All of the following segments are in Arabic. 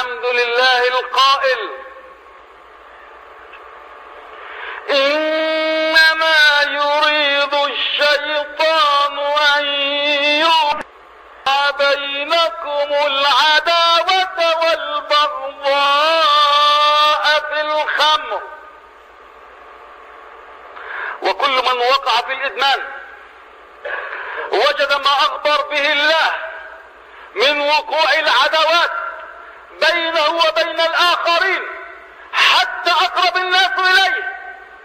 الحمد لله القائل: إنما يريد الشيطان أن يوقع بينكم العداوة والبغضاء في الخمر. وكل من وقع في الإدمان وجد ما أخبر به الله من وقوع العداوات بينه وبين الآخرين حتى أقرب الناس إليه.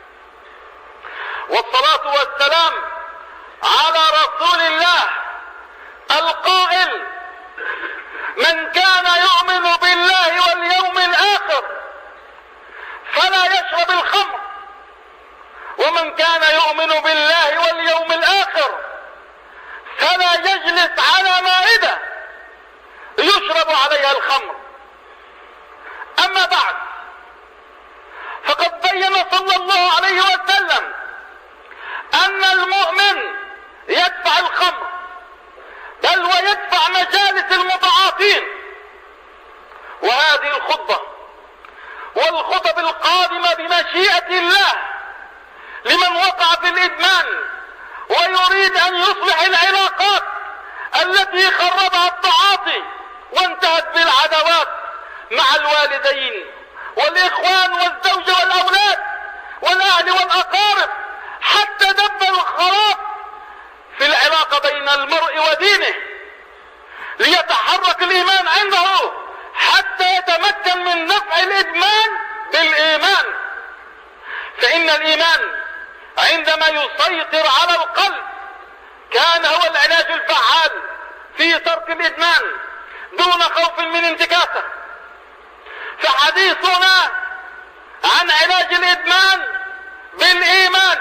والصلاة والسلام على رسول الله القائل: من كان يؤمن بالله واليوم الآخر فلا يشرب الخمر، ومن كان يؤمن بالله واليوم الآخر فلا يجلس على مائدة يشرب عليها الخمر. أما بعد، فقد بين صلى الله عليه وسلم أن المؤمن يدفع الخمر، بل ويدفع مجالس المتعاطين. وهذه الخطبة والخطب القادمة بمشيئة الله لمن وقع في الإدمان ويريد أن يصلح العلاقات التي خربها التعاطي وانتهت بالعداوات مع الوالدين والإخوان والزوج والأولاد والأهل والأقارب، حتى دب الخراب في العلاقة بين المرء ودينه، ليتحرك الإيمان عنده حتى يتمكن من نفع الإدمان بالإيمان. فإن الإيمان عندما يسيطر على القلب كان هو العلاج الفعال في ترك الإدمان دون خوف من انتكاسه. فحديثنا عن علاج الإدمان بالإيمان.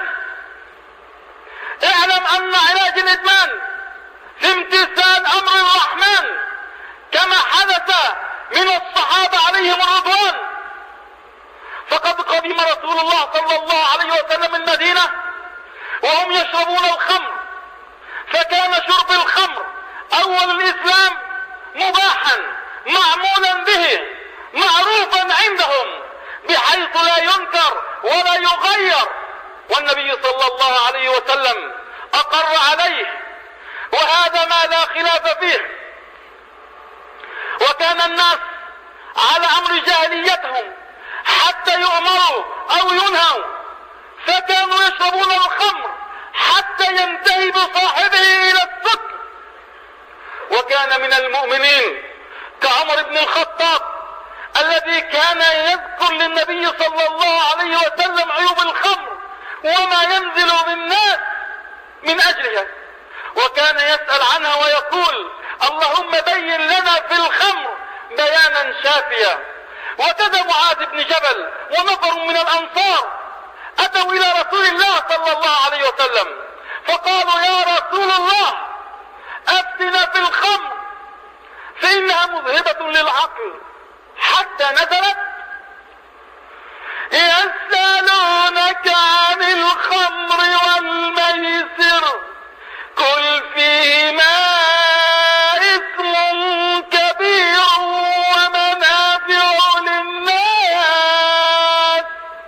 اعلم أن علاج الإدمان في امتثال أمر الرحمن كما حدث من الصحابة عليهم الرضوان. فقد قدم رسول الله صلى الله عليه وسلم المدينة وهم يشربون الخمر، فكان شرب الخمر أول الإسلام مباحا معمولا به معروفا عندهم بحيث لا ينكر ولا يغير، والنبي صلى الله عليه وسلم أقر عليه، وهذا ما لا خلاف فيه. وكان الناس على أمر جاهليتهم حتى يؤمروا أو ينهوا، فكانوا يشربون الخمر حتى ينتهي بصاحبه إلى السكر. وكان من المؤمنين كعمر بن الخطاب الذي كان يذكر للنبي صلى الله عليه وسلم عيوب الخمر وما ينزل بالناس من أجلها، وكان يسأل عنها ويقول: اللهم بين لنا في الخمر بيانا شافيا. وكذا معاذ بن جبل ونفر من الأنصار أتوا إلى رسول الله صلى الله عليه وسلم فقالوا: يا رسول الله، أفتنا في الخمر فإنها مذهبة للعقل، حتى نزلت: يسألونك عن الخمر والميسر قل فيهما إثم كبير ومنافع للناس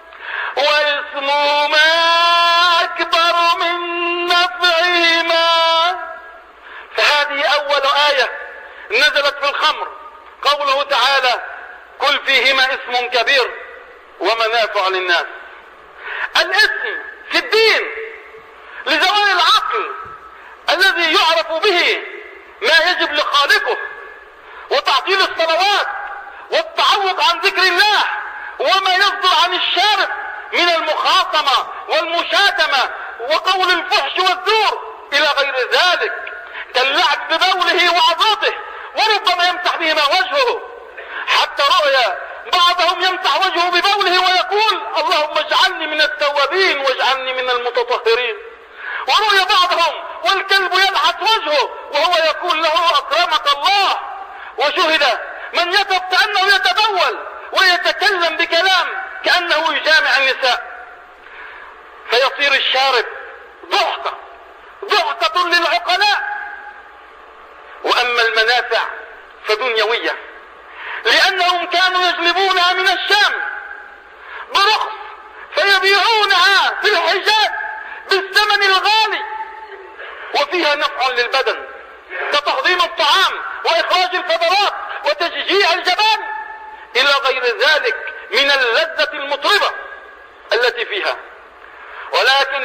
وإثمهما أكبر من نفعهما. فهذه أول آية نزلت في الخمر، قوله تعالى: قل فيهما إثم كبير ومنافع للناس. الإثم في الدين لزوال العقل الذي يعرف به ما يجب لخالقه، وتعطيل الصلوات والتعوق عن ذكر الله، وما يصدر عن الشارع من المخاصمة والمشاتمة وقول الفحش والزور إلى غير ذلك، كاللعب ببوله وعظاته، وربما يمسح بهما وجهه، حتى رؤيا بعضهم يمسح وجهه ببوله ويقول: اللهم اجعلني من التوابين واجعلني من المتطهرين. ورؤيا بعضهم والكلب يلحس وجهه وهو يقول له: أكرمك الله. وشهد من يكف كأنه يتبول ويتكلم بكلام كأنه يجامع النساء، فيصير الشارب ضحكة للعقلاء. وأما المنافع فدنيوية، لأنه أنهم كانوا يجلبونها من الشام برخص فيبيعونها في الحجاز بالثمن الغالي، وفيها نفع للبدن كتهضيم الطعام وإخراج الفضلات وتشجيع الجبان إلى غير ذلك من اللذة المطربة التي فيها. ولكن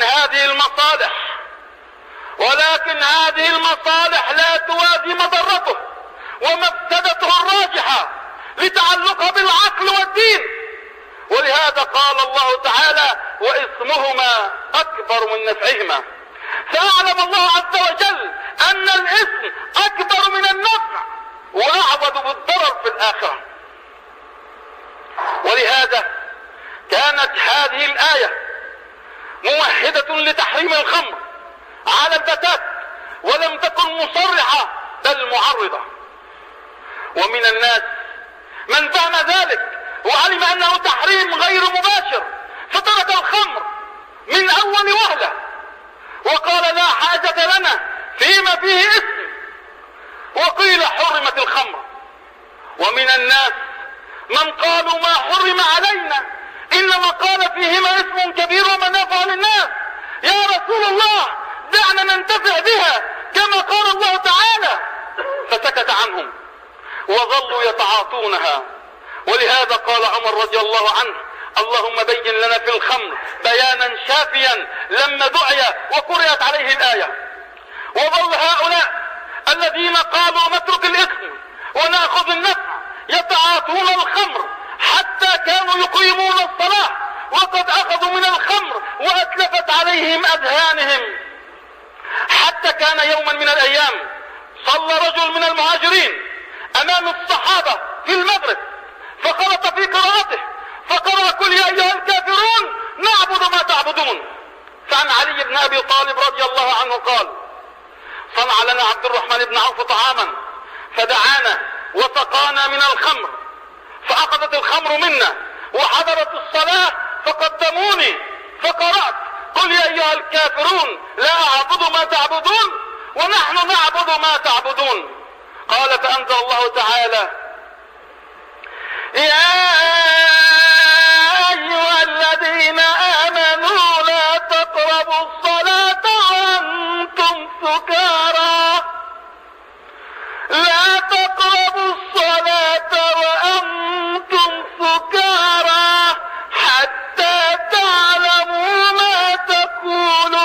هذه المصالح لا توازي مضرته ومفسدته الراجحة لتعلقها بالعقل والدين. ولهذا قال الله تعالى: وإثمهما أكبر من نفعهما. فأعلم الله عز وجل أن الإثم أكبر من النفع وأعوض بالضرر في الآخرة. ولهذا كانت هذه الآية موحدة لتحريم الخمر على البتات، ولم تكن مصرحة بل معرضة. ومن الناس من فهم ذلك وعلم أنه تحريم غير مباشر فترك الخمر من أول وهلة وقال: لا حاجة لنا فيما فيه اسم، وقيل حرمت الخمر. ومن الناس من قالوا: ما حرم علينا إنما قال فيهما اسم كبير ومنافع للناس، يا رسول الله دعنا ننتفع بها كما قال الله تعالى، فسكت عنهم وظلوا يتعاطونها. ولهذا قال عمر رضي الله عنه: اللهم بين لنا في الخمر بيانا شافيا لما دعي وقرأت عليه الآية. وظل هؤلاء الذين قالوا نترك الإثم ونأخذ النفع يتعاطون الخمر حتى كانوا يقيمون الصلاة وقد أخذوا من الخمر وأتلفت عليهم أذهانهم. حتى كان يوما من الأيام صلى رجل من المهاجرين أمام الصحابة في المغرب فخلط في قراءته فقرأ: قل يا أيها الكافرون نعبد ما تعبدون. فعن علي بن أبي طالب رضي الله عنه قال: صنع لنا عبد الرحمن بن عوف طعاما فدعانا وسقانا من الخمر، فأخذت الخمر منا وحضرت الصلاة فقدموني فقرأت: قل يا أيها الكافرون لا أعبد ما تعبدون ونحن نعبد ما تعبدون. قال: فأنزل الله تعالى: يا أيها الذين آمنوا لا تقربوا الصلاة وأنتم سكارى، لا تقربوا الصلاة وأنتم سكارى حتى تعلموا ما تقولون.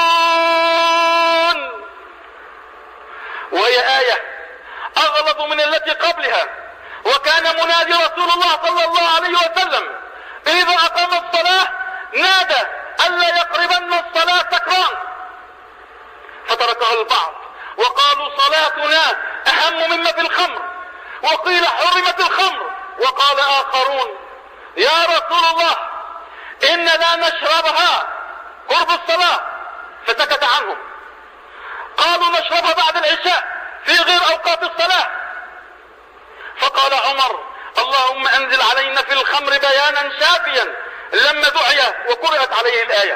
وهي آية أغلظ من التي قبلها. وكان منادي رسول الله صلى الله عليه وسلم إذا أقام الصلاة نادى: ألا يقربن الصلاة سكران، فتركها البعض وقالوا: صلاتنا أهم مما في الخمر. وقيل: حرمت الخمر. وقال آخرون: يا رسول الله إن لا نشربها قرب الصلاة، فسكت عنهم. قالوا: نشربها بعد العشاء في غير أوقات الصلاة. فقال عمر: اللهم أنزل علينا في الخمر بيانا شافيا لما دعي وقرأت عليه الآية.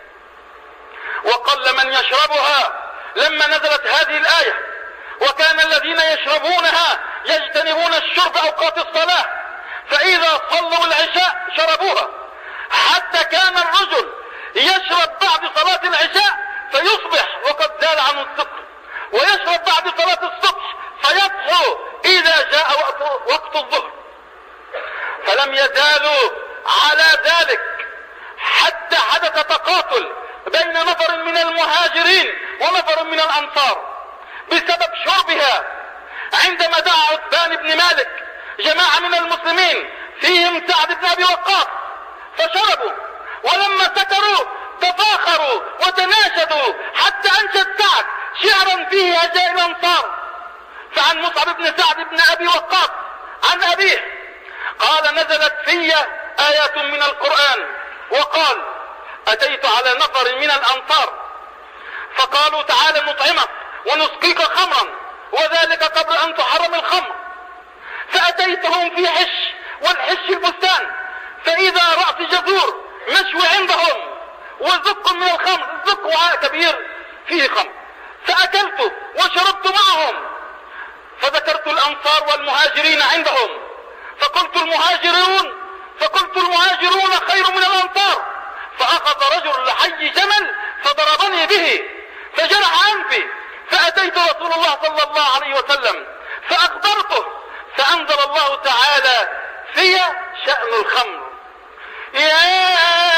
وقل من يشربها لما نزلت هذه الآية، وكان الذين يشربونها يجتنبون الشرب أوقات الصلاة، فإذا صلوا العشاء شربوها، حتى كان الرجل يشرب بعد صلاة العشاء فيصبح وقد زال عنه السكر، ويشرب بعد صلاة الصبح فيضحى إذا جاء وقت الظهر. فلم يزالوا على ذلك حتى حدث تقاتل بين نفر من المهاجرين ونفر من الأنصار بسبب شربها. عندما دعا عتبان بن مالك جماعة من المسلمين فيهم سعد بن أبي وقاص فشربوا، ولما سكروا تفاخروا وتناشدوا حتى أنشد سعد شعرا فيه هجاء الأنصار. فعن مصعب بن سعد بن أبي وقاص عن أبيه قال: نزلت في آيات من القرآن وقال: أتيت على نفر من الأنصار فقالوا: تعال نطعمك ونسقيك خمرا، وذلك قبل أن تحرم الخمر. فأتيتهم في حش، والحش البستان، فإذا رأس جزور مشوي عندهم وزق من الخمر، زق وعاء كبير فيه خمر، فأكلت وشربت معهم. فذكرت الأنصار والمهاجرين عندهم فقلت المهاجرون، فقلت المهاجرون خير من الأنصار، فأخذ رجل لحي جمل فضربني به فجرح أنفي، فأتيت رسول الله صلى الله عليه وسلم فأخبرته، فأنزل الله تعالى في شأن الخمر: يا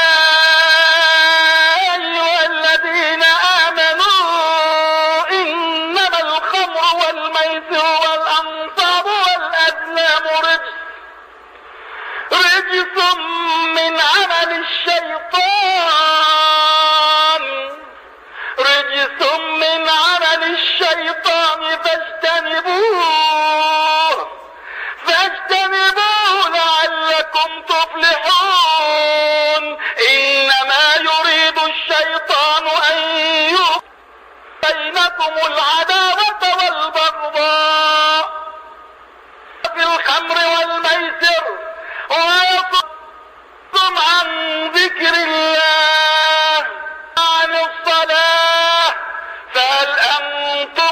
أيها الذين آمنوا إنما الخمر والميسر والأنصاب والأزلام رجس من عمل الشيطان فاجتنبوه لعلكم تفلحون. إنما يريد الشيطان أن يوقع بينكم العداوة والبغضاء في الخمر والميسر ويصدكم عن ذكر الله عن الصلاة فهل أنتم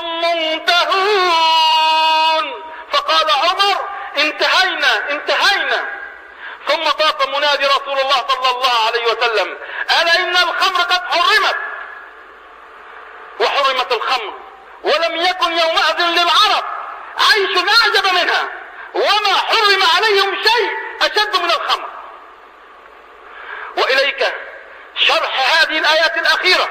منتهون؟ فقال عمر: انتهينا. ثم طاف منادي رسول الله صلى الله عليه وسلم: ألا إن الخمر قد حرمت. وحرمت الخمر ولم يكن يومئذ للعرب عيش أعجب منها، وما حرم عليهم شيء أشد من الخمر. وإليك شرح هذه الآيات الأخيرة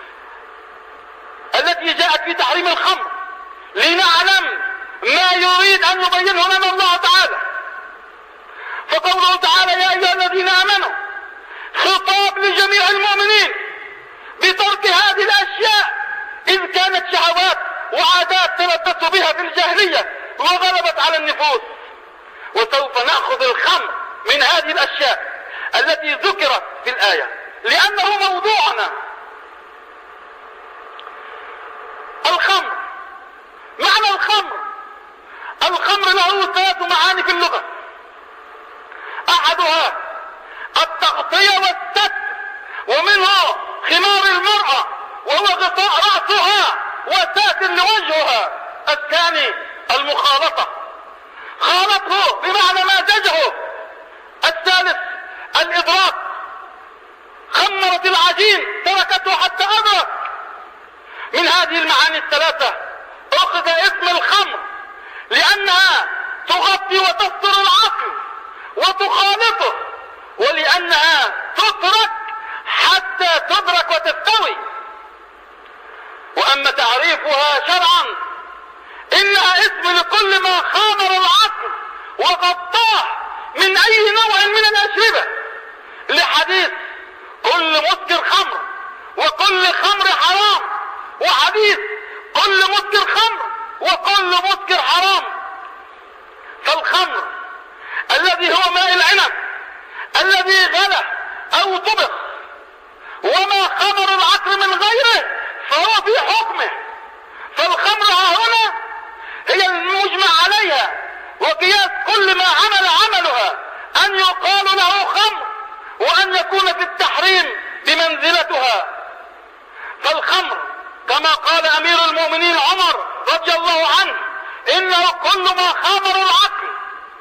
التي جاءت في تحريم الخمر لنعلم ما يريد أن يبينه لنا الله تعالى. فقوله تعالى: يا أيها الذين آمنوا، خطاب لجميع المؤمنين بترك هذه الأشياء إذ كانت شهوات وعادات تلبسوا بها في الجاهلية وغلبت على النفوس. وسوف نأخذ الخمر من هذه الأشياء التي ذكرت في الآية لأنه موضوعنا. الخمر، معنى الخمر له 3 معاني في اللغة: أحدها التغطية والستر، ومنه خمار المرأة وهو غطاء رأسها وساتر لوجهها. الثاني المخالطة، خالطه بمعنى مازجه. الثالث الإدراك، خمرت العجين تركته حتى أدرك. من هذه المعاني ال3 أخذ اسم الخمر لأنها تغطي وتستر العقل وتخالطه، ولأنها تترك حتى تدرك وتستوي. وأما تعريفها شرعا إنها اسم لكل ما خامر العقل وغطاه من أي نوع من الأشربة، لحديث: كل مسكر خمر وكل خمر حرام، وحديث: كل مسكر خمر وكل مسكر حرام. فالخمر الذي هو ماء العنب الذي غلى أو طبخ وما خمر العقل من غيره فهو في حكمه. فالخمر هنا هي المجمع عليها، وقياس كل ما عملها أن يقال له خمر وأن يكون في التحريم بمنزلتها. فالخمر كما قال أمير المؤمنين عمر رضي الله عنه: إنه كل ما خامر العقل،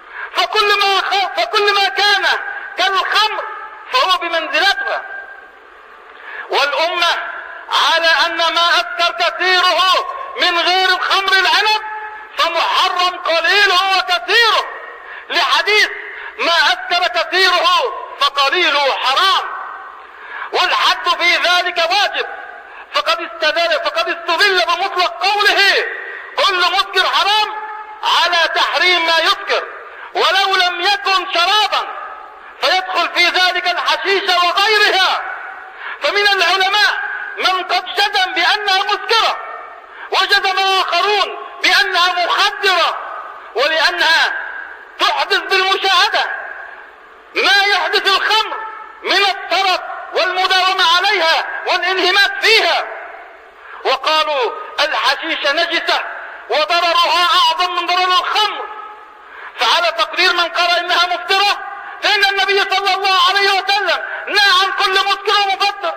فكل ما كان كالخمر فهو بمنزلتها. والأمة على أن ما أسكر كثيره من غير الخمر العنب فمحرم قليله وكثيره، لحديث: ما أسكر كثيره فقليله حرام. والحد في ذلك واجب، فقد استدل بمطلق قوله: كل مسكر حرام على تحريم ما يسكر، ولو لم يكن شرابا فيدخل في ذلك الحشيش وغيرها. فمن العلماء من قد جزم بأنها مسكرة، وجزم آخرون بأنها مخدرة، ولأنها تحدث بالمشاهدة ما يحدث الخمر من الطرب والمداومة عليها والانهماك فيها. وقالوا: الحشيش نجسة وضررها أعظم من ضرر الخمر. فعلى تقدير من قال إنها مفترة، فإن النبي صلى الله عليه وسلم نهى عن كل مسكر ومفطر.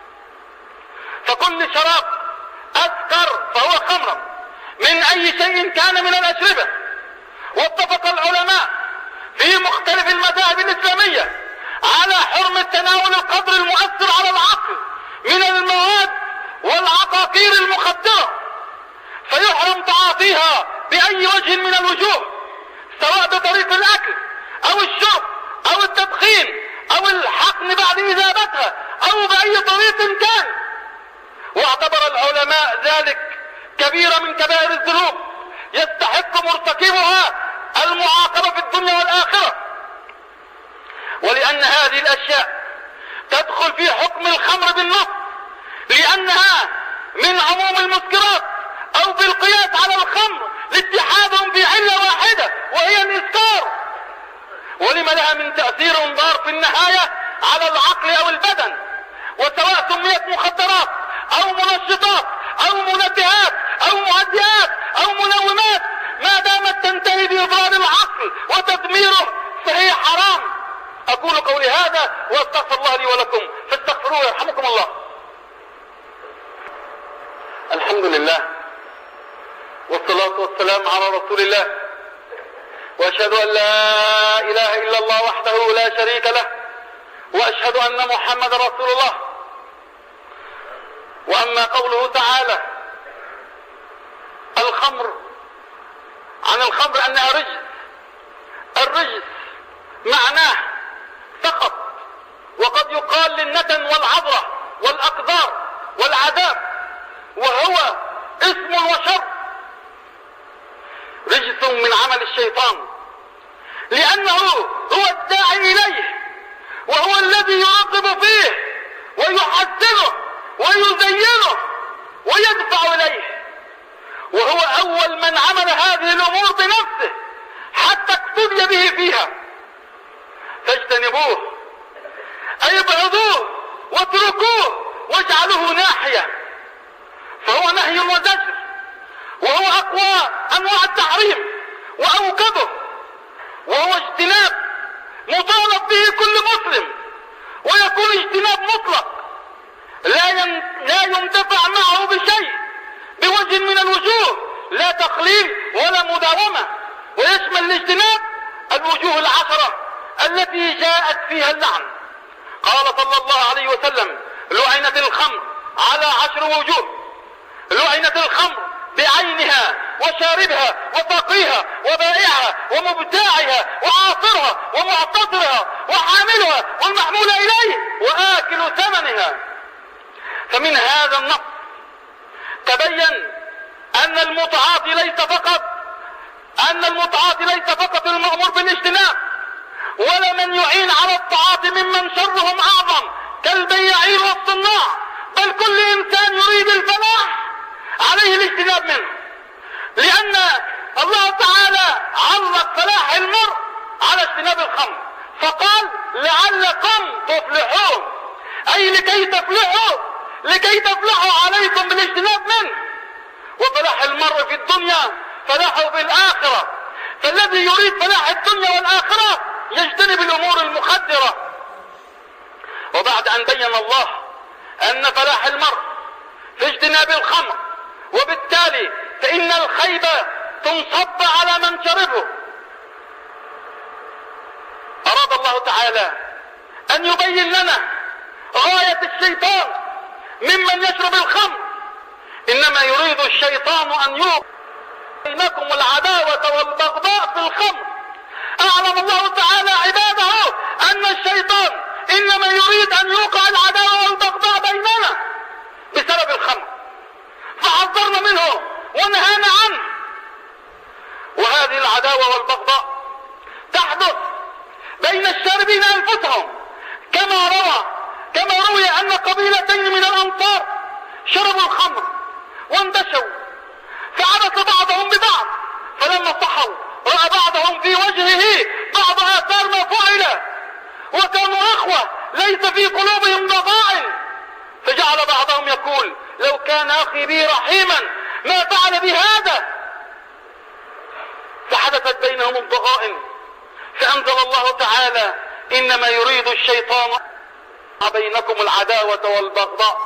فكل شراب أسكر فهو خمر من أي شيء كان من الأشربة. واتفق العلماء في الإسلامية على حرمة تناول القدر المؤثر على العقل من المواد والعقاقير المخدرة، فيحرم تعاطيها بأي وجه من الوجوه، سواء بطريق الأكل أو الشرب أو التدخين أو الحقن بعد إذابتها أو بأي طريق كان. واعتبر العلماء ذلك كبيرة من كبائر الذنوب يستحق مرتكبها المعاقبة في الدنيا والآخرة. ولأن هذه الأشياء تدخل في حكم الخمر بالنص، لأنها من عموم المسكرات، أو بالقياس على الخمر لاتحادهم في علة واحدة وهي الإسكار، ولما لها من تأثير ضار في النهاية على العقل أو البدن. وسواء سميت مخدرات أو منشطات أو منبهات أو مهدئات أو منومات، ما دامت تنتهي بإضرار العقل وتدميره فهي حرام. أقول قولي هذا وأستغفر الله لي ولكم فاستغفروه يرحمكم الله. الحمد لله والصلاة والسلام على رسول الله، وأشهد أن لا إله إلا الله وحده لا شريك له، وأشهد أن محمد رسول الله. وأما قوله تعالى الخمر، عن الخمر أنها رجس، الرجس معناه سقط، وقد يقال للندن والعذرة والأقدار والعذاب، وهو اسم وشر. رجس من عمل الشيطان، لأنه هو الداعي إليه، وهو الذي يرغب فيه ويحسنه ويزينه ويدفع إليه، وهو أول من عمل هذه الأمور بنفسه حتى اقتدي به فيها. فاجتنبوه أي ابعدوه واتركوه واجعلوه ناحية، فهو نهي وزجر، وهو أقوى أنواع التحريم وأوكده، وهو اجتناب مطالب به كل مسلم، ويكون اجتناب مطلق لا يندفع معه بشيء بوجه من الوجوه، لا تقليل ولا مداومة. ويشمل الاجتناب الوجوه العشرة التي جاءت فيها اللعن. قال صلى الله عليه وسلم لعنت الخمر على 10 وجوه. لعنت الخمر بعينها وشاربها وساقيها وبائعها ومبتاعها وعاصرها ومعتصرها وحاملها والمحمول إليه وآكل ثمنها. فمن هذا النص تبين أن المتعاطي ليس فقط المأمور بالاجتناب، ولا من يعين على التعاطي ممن شرهم أعظم كالبياعين والصناع، بل كل إنسان يريد الفلاح عليه الاجتناب منه، لأن الله تعالى علق فلاح المرء على اجتناب الخمر، فقال لعلكم تفلحون، أي لكي تفلحوا عليكم بالاجتناب منه. وفلاح المرء في الدنيا فلاحه بالآخرة، فالذي يريد فلاح الدنيا والآخرة يجتنب الأمور المخدرة. وبعد أن بين الله أن فلاح المرء في اجتناب الخمر، وبالتالي فإن الخيبة تنصب على من شربه، أراد الله تعالى أن يبين لنا غاية الشيطان ممن يشرب الخمر. إنما يريد الشيطان أن يوقع بينكم العداوة والبغضاء في الخمر. أعلم الله تعالى عباده أن الشيطان إنما يريد أن يوقع العداوة والبغضاء بيننا بسبب الخمر، فحذرنا منه ونهانا عنه. وهذه العداوة والبغضاء تحدث بين الشاربين أنفسهم، كما روي أن قبيلتين من الأنصار شربوا الخمر واندشوا، فعبث بعضهم ببعض، فلما صحوا رأى بعضهم في وجهه بعض آثار ما فعل، وكانوا أخوة ليس في قلوبهم ضغائن، فجعل بعضهم يقول لو كان أخي بي رحيما ما فعل بهذا. فحدثت بينهم الضغائن، فأنزل الله تعالى إنما يريد الشيطان بينكم العداوة والبغضاء.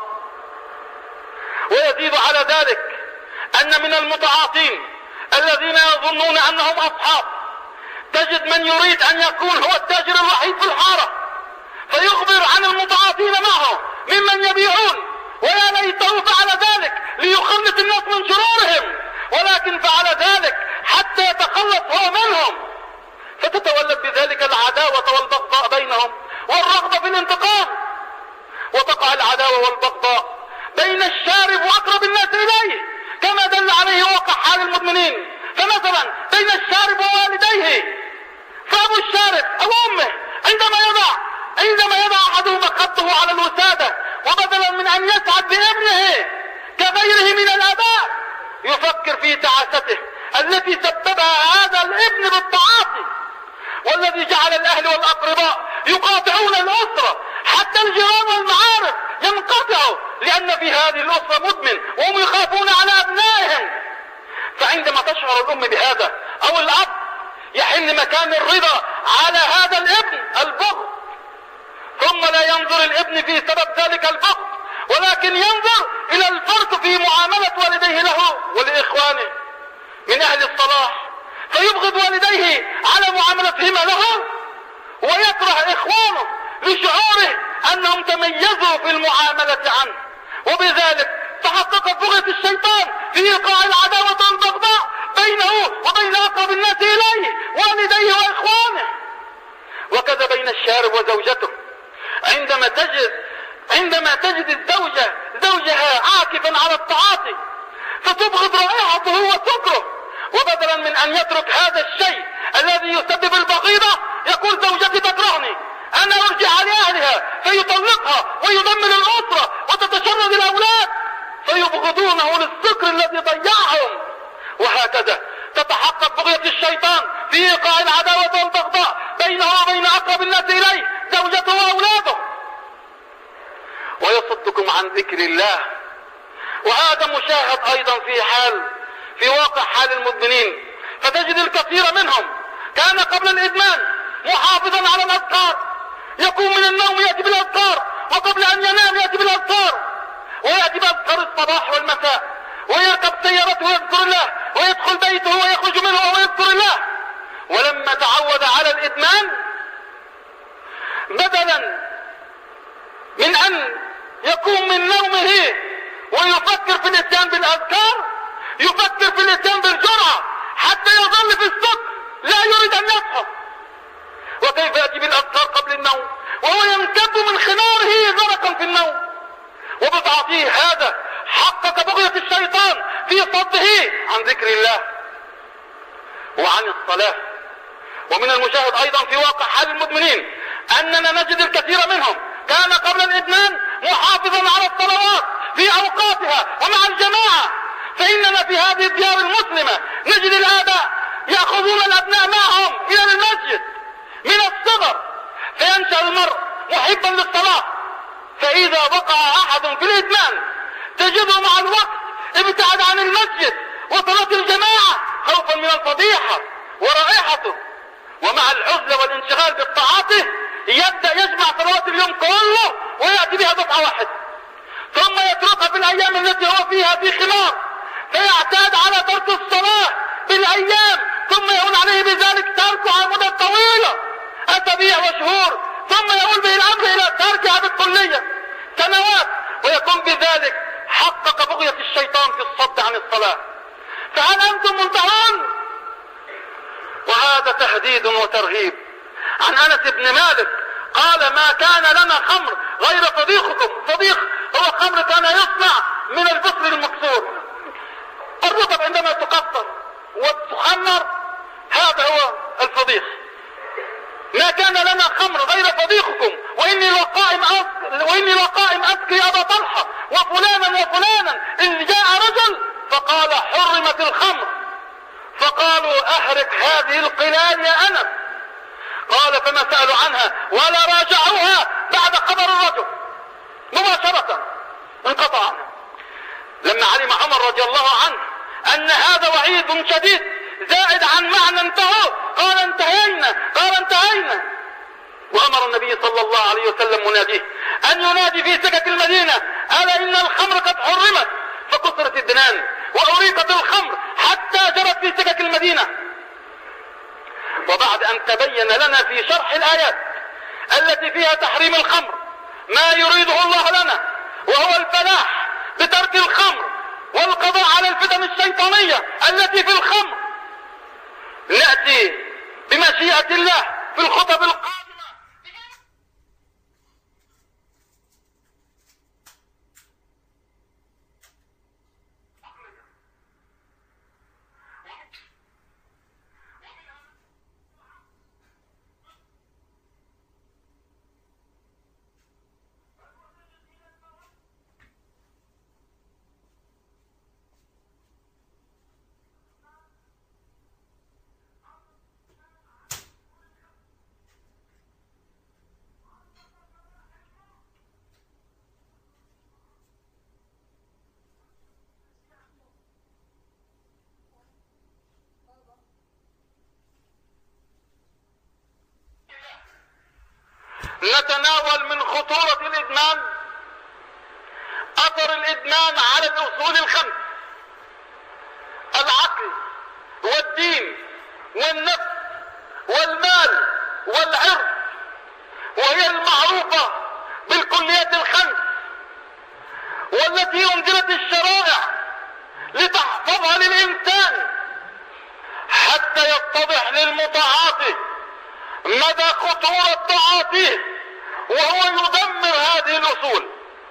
ويزيد على ذلك أن من المتعاطين الذين يظنون أنهم أصحاب تجد من يريد أن يكون هو التاجر الوحيد في الحارة فيخبر عن المتعاطين معه ممن يبيعون، ويا ليته فعل ذلك ليخلص الناس من شرورهم، ولكن فعل ذلك حتى يتخلص هو منهم، فتتولد بذلك العداوة والبغضاء بينهم والرغبة في الانتقام، وتقع العداوة والبغضاء بين الشارب وأقرب الناس إليه كما دل عليه واقع حال المدمنين. فمثلا بين الشارب ووالديه، فأبو الشارب أو أمه عندما يضع أحدهما خده على الوسادة، وبدلا من أن يسعد بابنه كغيره من الآباء يفكر في تعاسته التي سببها هذا الابن بالتعاطي، والذي جعل الأهل والأقرباء يقاطعون الأسرة، حتى الجيران والمعارف ينقطعوا لأن في هذه الأسرة مدمن وهم يخافون على أبنائهم. فعندما تشعر الأم بهذا أو الأب يحل مكان الرضا على هذا الابن البغض، ثم لا ينظر الابن في سبب ذلك البغض، ولكن ينظر إلى الفرق في معاملة والديه له ولإخوانه من أهل الصلاح، فيبغض والديه على معاملتهما له، ويكره إخوانه لشعوره أنهم تميزوا في المعاملة عنه، وبذلك تحققت بغية الشيطان في إيقاع العداوة والبغضاء بينه وبين أقرب الناس إليه والديه وإخوانه. وكذا بين الشارب وزوجته، عندما تجد الزوجة زوجها عاكفا على التعاطي فتبغض رائحته وسكره، وبدلا من أن يترك هذا الشيء الذي يسبب البغيضة يقول زوجتي تكرهني، أنا أرجع لأهلها، فيطلقها ويدمر الأسرة وتتشرد الأولاد فيبغضونه للسكر الذي ضيعهم. وهكذا تتحقق بغية الشيطان في إيقاع العداوة والبغضاء بينه وبين أقرب الناس إليه زوجته وأولاده، ويصدكم عن ذكر الله. وهذا مشاهد أيضا في واقع حال المدمنين، فتجد الكثير منهم كان قبل الإدمان محافظا على الأذكار، يقوم من النوم يأتي بالأذكار، وقبل أن ينام يأتي بالأذكار، ويأتي بأذكار الصباح والمساء، ويركب سيارته ويذكر الله، ويدخل بيته ويخرج منه ويذكر الله. ولما تعود على الإدمان بدلا من أن يقوم من نومه ويفكر في الإتيان بالأذكار يفكر في الإتيان بالجرعة حتى يظل في السكر لا يريد أن يصحى. وكيف يأتي بالأذكار قبل النوم وهو ينكب من خماره غرقا في النوم؟ وبتعطيه هذا حقق بغية الشيطان في صده عن ذكر الله وعن الصلاة. ومن المشاهد أيضا في واقع حال المدمنين أننا نجد الكثير منهم كان قبل الإدمان محافظا على الصلوات في أوقاتها ومع الجماعة، فإننا في هذه الديار المسلمة نجد الآباء يأخذون الأبناء معهم إلى المسجد من الصغر، فينشأ المرء محبا للصلاة، فإذا وقع أحد في الإدمان تجده مع الوقت ابتعد عن المسجد وصلاة الجماعة خوفا من الفضيحة ورائحته، ومع العزلة والانشغال بالطاعات يبدأ يجمع صلوات اليوم كله ويأتي بها دفعة واحدة، ثم يتركها في الأيام التي هو فيها في خمار، فيعتاد على ترك الصلاة بالأيام، ثم يقول عليه بذلك تركها مدة طويلة أسابيع وشهور، ثم يقول به الأمر إلى تركها بالكلية سنوات، ويكون بذلك حقق بغية الشيطان في الصد عن الصلاة. فهل أنتم منتهون؟ وهذا تهديد وترهيب. عن أنس بن مالك قال ما كان لنا خمر غير صديقكم. صديق هو خمر كان يصنع من البصر المكسور، الرطب عندما تقطر وتخمر هذا هو الصديق. ما كان لنا خمر غير صديقكم وإني لقائم أسقي أبا طلحة وفلانا إذ جاء رجل فقال حرمت الخمر، فقالوا أهرق هذه القلال يا أنس. قال فما سألوا عنها ولا راجعوها بعد خبر الرجل، مباشرة انقطع عنها. لما علم عمر رضي الله عنه أن هذا وعيد شديد زائد عن معنى انتهوا قال انتهينا، وأمر النبي صلى الله عليه وسلم مناديه أن ينادي في سكك المدينة ألا إن الخمر قد حرمت، فكسرت الدنان وأريقت الخمر حتى جرت في سكك المدينة. وبعد أن تبين لنا في شرح الآيات التي فيها تحريم الخمر ما يريده الله لنا، وهو الفلاح بترك الخمر والقضاء على الفتن الشيطانية التي في الخمر، نأتي بمشيئة الله في الخطب القادمة نتناول من خطورة الإدمان أثر الإدمان على الأصول الخمس: العقل والدين والنفس والمال والعرض، وهي المعروفة بالكليات الخمس، والتي أنزلت الشرائع لتحفظها للإنسان حتى يتضح للمتعاطي مدى خطورة تعاطيه وهو يدمر هذه الأصول.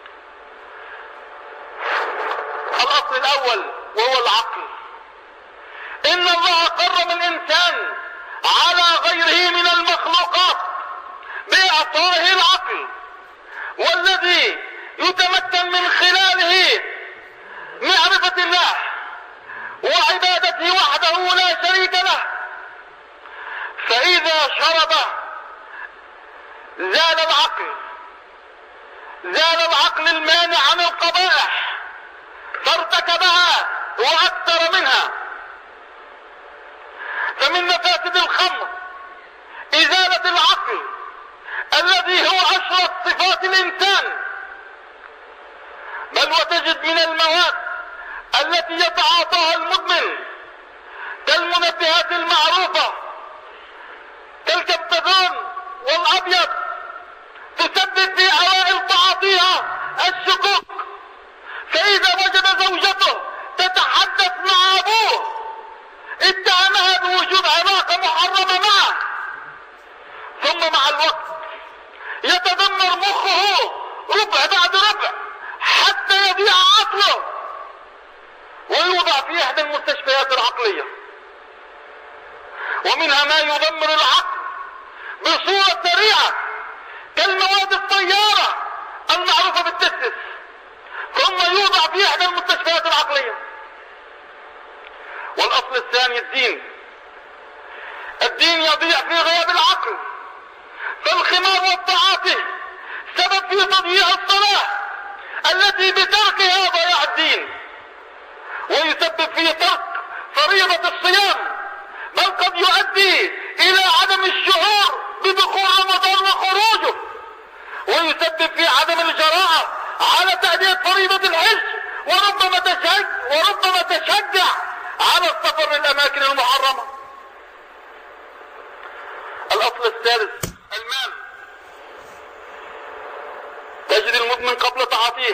الأصل الأول وهو العقل. إن الله كرم الإنسان على غيره من المخلوقات بإعطائه العقل، والذي يتمكن من خلاله معرفة الله وعبادته وحده لا شريك له. فإذا شرب زال العقل المانع عن القبائح فارتكبها وأكثر منها. فمن مفاسد الخمر إزالة العقل الذي هو أشرف صفات الإنسان، بل وتجد من المواد التي يتعاطاها المدمن كالمنبهات المعروفة كالكبتون والأبيض تسبب في أوائل تعاطيها الشكوك، فإذا وجد زوجته تتحدث مع أبوه اتهمها بوجود علاقة محرمة معه، ثم مع الوقت يتدمر مخه ربع بعد ربع حتى يضيع عقله ويوضع في إحدى المستشفيات العقلية. ومنها ما يدمر العقل بصورة سريعة كالمواد الطيارة المعروفة بالتستس، ثم يوضع في إحدى المستشفيات العقلية. والأصل الثاني الدين يضيع في غياب العقل، فالخمار والتعاطي سبب في تضييع الصلاة التي بتركها ضياع الدين، ويسبب في ترك فريضة الصيام، بل قد يؤدي إلى عدم الشعور بدخول رمضان وخروجه، ويسبب في عدم الجراءة على تأدية فريضة الحج، وربما تشجع على السفر للأماكن المحرمة. الأصل الثالث المال. تجد المدمن قبل تعاطيه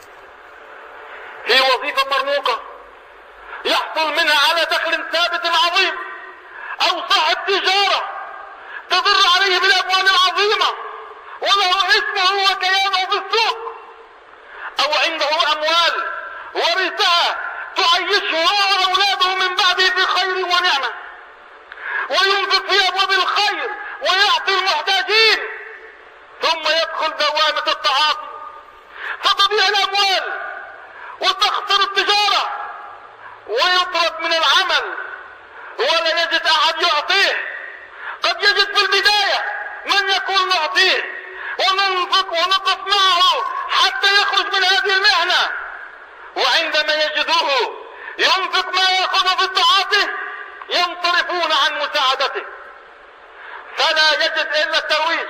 في وظيفة مرموقة يحصل منها على دخل ثابت عظيم، أو صاحب تجارة تضر عليه بالأموال العظيمة وله اسمه وكيانه في السوق، أو عنده أموال ورثها تعيشه هو وأولاده من بعده بخير ونعمة، وينفق في أبواب الخير ويعطي المحتاجين، ثم يدخل دوامة التعاطي فتضيع الأموال وتخسر التجارة ويطرد من العمل ولا يجد أحد يعطيه. قد يجد في البداية من يكون نعطيه وننفق ونقف معه حتى يخرج من هذه المهنة، وعندما يجدوه ينفق ما يأخذ في التعاطي ينصرفون عن مساعدته، فلا يجد إلا الترويج.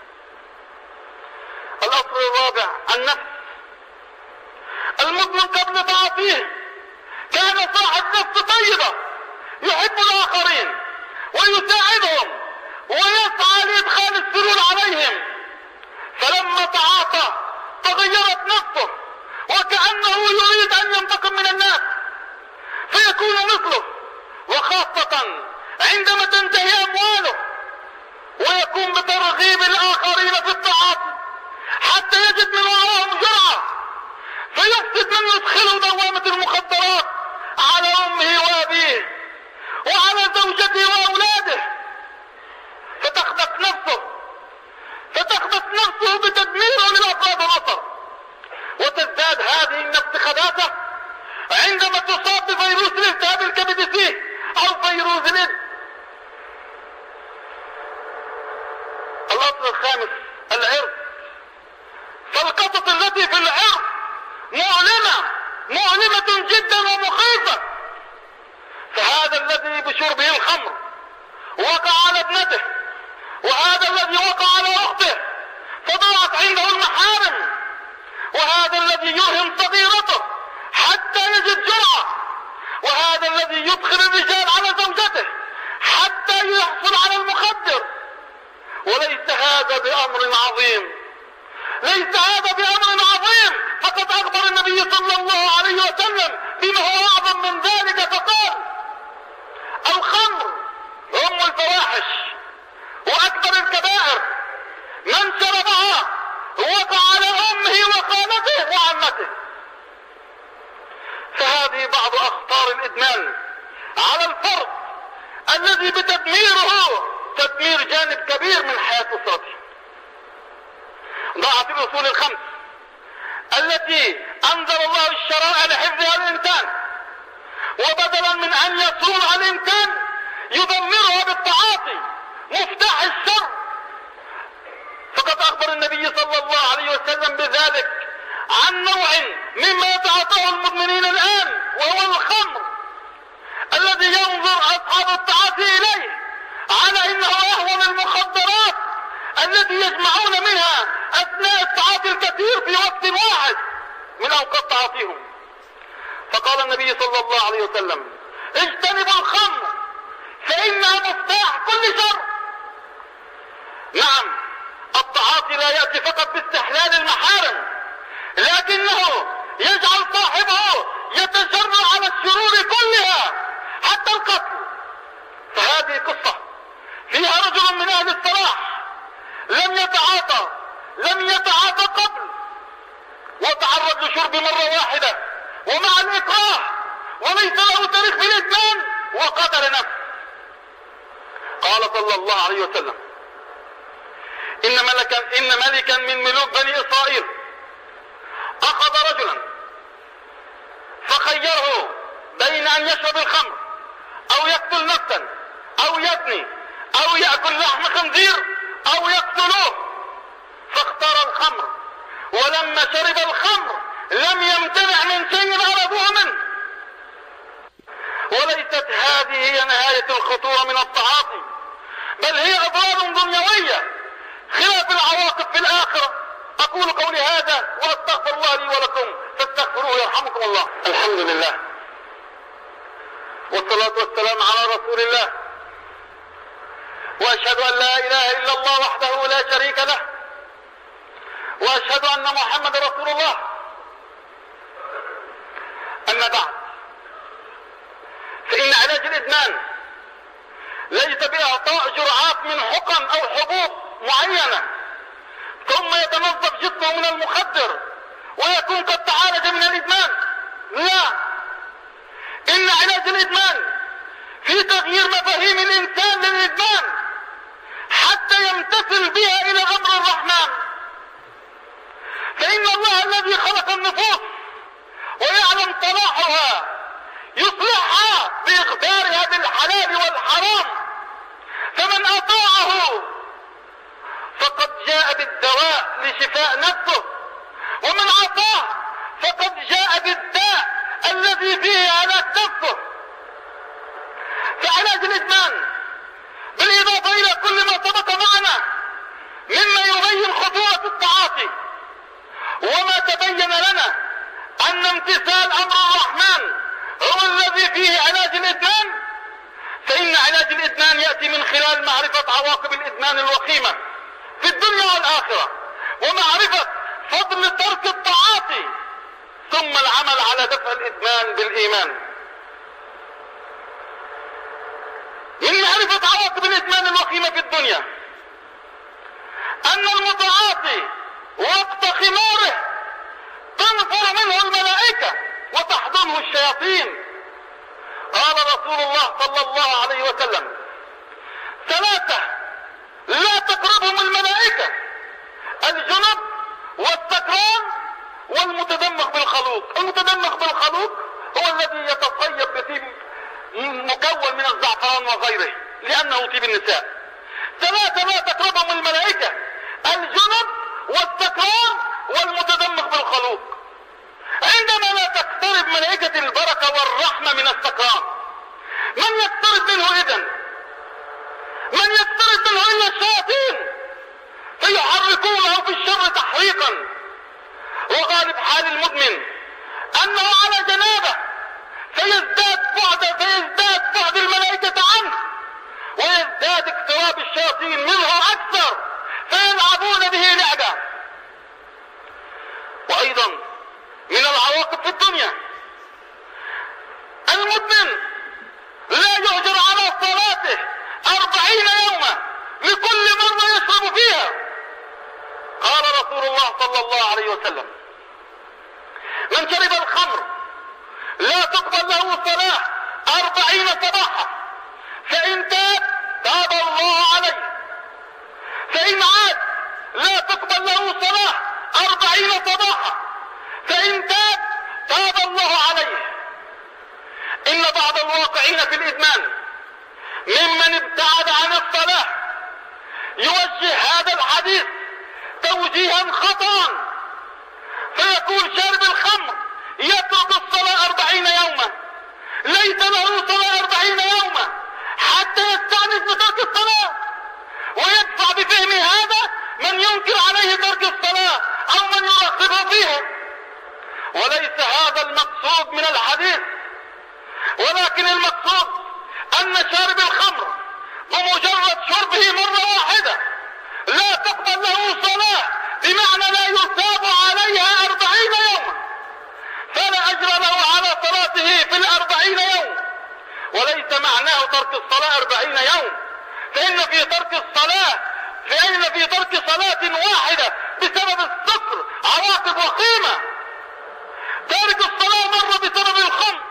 الأصل الرابع النفس. المدمن قبل تعاطيه كان صاحب نفس طيبة يحب الآخرين ويساعدهم ويسعى لإدخال السرور عليهم. فلما تعاطى تغيرت نفسه وكأنه يريد أن ينتقم من الناس فيكون مثله، وخاصة عندما تنتهي أمواله، ويكون بترغيب الآخرين في التعاطي حتى يجد من وراءهم جرعة فيفسد من يدخله دوامة المخدرات على أمه وأبيه وعلى زوجته وأولاده، فتخبث نفسه بتدميره للأفراد الأسر. وتزداد هذه النفس خباثة عندما تصاب بفيروس الالتهاب الكبد فيه أو فيروس الإيدز. الأصل الخامس العرض. فالقطط التي في العرض مؤلمة جدا ومخيفة. فهذا الذي بشربه الخمر وقع على ابنته، وهذا الذي وقع على أخته فضاعت عنده المحارم، وهذا الذي يرهم صغيرته حتى يجد جرعة، وهذا الذي يدخل الرجال على زوجته حتى يحصل على المخدر. وليس هذا بأمر عظيم، فقد أخبر النبي صلى الله عليه وسلم بما هو أعظم من ذلك فقال: الخمر أم الفواحش وأكبر الكبائر، من شربها وقع على أمه وخالته وعمته. فهذه بعض أخطار الإدمان على الفرد الذي بتدميره تدمير جانب كبير من حياة أسرته. ضاعت الأصول الخمس التي أنزل الله الشرائع لحفظها الإنسان، وبدلا من أن يصونها الإنسان يدمرها بالتعاطي مفتاح الشر. فقد أخبر النبي صلى الله عليه وسلم بذلك عن نوع مما يتعاطاه المدمنين الآن، وهو الخمر الذي ينظر أصحاب التعاطي إليه على إنه أهون المخدرات التي يجمعون منها أثناء التعاطي الكثير في وقت واحد من أوقات تعاطيهم. فقال النبي صلى الله عليه وسلم: اجتنبوا الخمر فإنها مفتاح كل شر. نعم، التعاطي لا يأتي فقط باستحلال المحارم، لكنه يجعل صاحبه يتجرع على الشرور كلها حتى القتل. فهذه قصة فيها رجل من أهل الصلاح لم يتعاطى قبل، وتعرض لشرب مرة واحدة ومع الإكراه وليس له تاريخ في الإدمان وقتل نفسه. قال صلى الله عليه وسلم: إن ملكا من ملوك بني إسرائيل أخذ رجلا فخيره بين أن يشرب الخمر أو يقتل نفسا أو يزني أو يأكل لحم خنزير أو يقتلوه، فاختار الخمر، ولما شرب الخمر لم يمتنع من شيء أرادوه منه. وليست هذه هي نهاية الخطورة من التعاطي، بل هي أضرار دنيوية خلاف العواقب في الآخرة. أقول قولي هذا وأستغفر الله لي ولكم فاستغفروه يرحمكم الله. الحمد لله والصلاة والسلام على رسول الله، وأشهد أن لا إله إلا الله وحده لا شريك له، وأشهد أن محمد رسول الله. أما بعد، فإن علاج الإدمان ليس بإعطاء جرعات من حقن أو حبوب معينة ثم يتنظف جسمه من المخدر ويكون قد تعالج من الإدمان. لا، إن علاج الإدمان في تغيير مفاهيم الإنسان للإدمان حتى يمتثل بها إلى أمر الرحمن. فإن الله الذي خلق النفوس ويعلم صلاحها يصلحها بإخبارها بالحلال والحرام، فمن أطاعه فقد جاء بالدواء لشفاء نفسه، ومن عصاه فقد جاء بالداء الذي فيه هلاك نفسه. فعلاج الإدمان بالإضافة إلى كل ما سبق معنا مما يبين خطورة التعاطي وما تبين لنا أن امتثال أمر الرحمن هو الذي فيه علاج الإدمان، فإن علاج الإدمان يأتي من خلال معرفة عواقب الإدمان الوخيمة في الدنيا والآخرة، ومعرفة فضل ترك الطاعات، ثم العمل على دفع الإدمان بالإيمان. من معرفة عواقب الإدمان الوخيمة في الدنيا أن المتعاطي وقت خماره تنفر منه الملائكة وتحضنه الشياطين. قال رسول الله صلى الله عليه وسلم: ثلاثة لا تقربهم الملائكة: الجنب والسكران والمتدمغ بالخلوق. المتدمغ بالخلوق هو الذي يتصيب بطيب مكون من الزعفران وغيره لأنه طيب النساء. ثلاثة لا تقربهم الملائكة: الجنب والسكران والمتدمغ بالخلوق. عندما لا تقترب ملائكة البركة والرحمة من السكران، من يقترب منه إذن؟ من يقترب منه إلا الشياطين، فيحركونه في الشر تحريقا. وغالب حال المدمن أنه على جنابه فيزداد بعد الملائكة عنه، ويزداد اقتراب الشياطين منه أكثر، فيلعبون به لعبة. وأيضا من العواقب في الدنيا المدمن لا يؤجر على صلاته 40 يوما لكل مرة يشرب فيها. قال رسول الله صلى الله عليه وسلم: من شرب الخمر لا تقبل له صلاة 40 صباحا، فإن تاب تاب الله عليه، فإن عاد لا تقبل له صلاة 40 صباحا، فإن تاب تاب الله عليه. إن بعض الواقعين في الإدمان ممن ابتعد عن الصلاة يوجه هذا الحديث توجيها خطأ، فيقول شارب الخمر يترك الصلاة 40 يوما، ليس له صلاة 40 يوما حتى يستأنس بترك الصلاة، ويدفع بفهم هذا من ينكر عليه ترك الصلاة أو من يرغب فيها. وليس هذا المقصود من الحديث، ولكن المقصود أن شارب الخمر بمجرد شربه مرة واحدة لا تقبل له صلاة، بمعنى لا يثاب عليها 40 يوما، فلا أجر له على صلاته في 40 يوم. وليس معناه ترك الصلاة 40 يوم، فإن في ترك صلاة واحدة بسبب السكر عواقب وخيمة. تارك الصلاة مرة بسبب الخمر،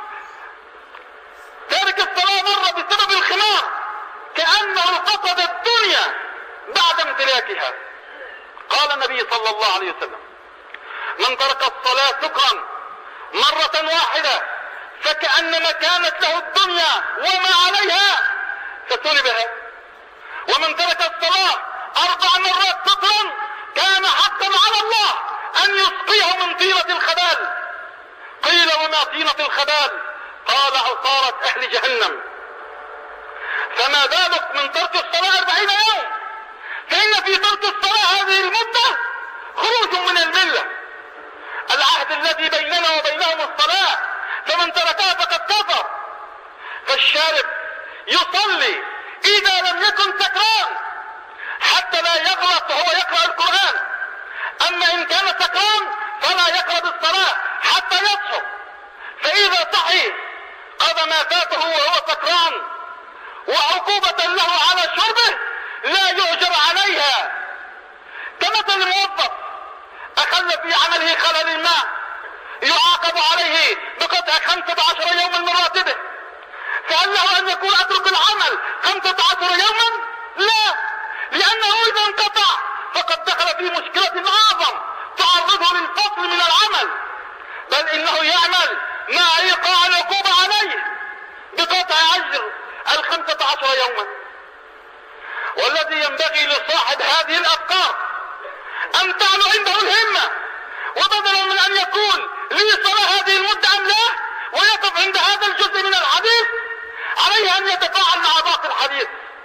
تارك الصلاة مرة بسبب الخمار، كأنه فقد الدنيا بعد امتلاكها. قال النبي صلى الله عليه وسلم: من ترك الصلاة سكرا مرة واحدة فكأنما كانت له الدنيا وما عليها فسلبها، ومن ترك الصلاة 4 مرات سكرا كان حقا على الله أن يسقيه من طينة الخبال. قيل: وما طينة الخبال؟ قال: عصارة أهل جهنم. فما بالك من ترك الصلاة 40 يوم؟ فإن في ترك الصلاة هذه المدة خروج من الملة. العهد الذي بيننا وبينهم الصلاة، فمن تركها فقد كفر. فالشارب يصلي إذا لم يكن سكران حتى لا يغلط وهو يقرأ القرآن، أما إن كان سكران فلا يقرب الصلاة حتى يصحو، فإذا صحي قضى ما فاته وهو سكران، وعقوبة له على شربه لا يؤجر عليها. كمثل موظف أخل في عمله خلل ما يعاقب عليه بقطع 15 يوما من راتبه، فهل له أن يكون أترك العمل 15 يوما؟ لا، لأنه إذا انقطع فقد دخل في مشكلة أعظم تعرضه للفصل من العمل، بل إنه يعمل مع إيقاع العقوبة عليه بقطع أجر 15 يوما. والذي ينبغي لصاحب هذه الأفكار أن تعلو عنده الهمة، وبدلا من أن يقول لي صلاة هذه المدة أم لا ويقف عند هذا الجزء من الحديث، عليه أن يتفاعل مع باقي الحديث.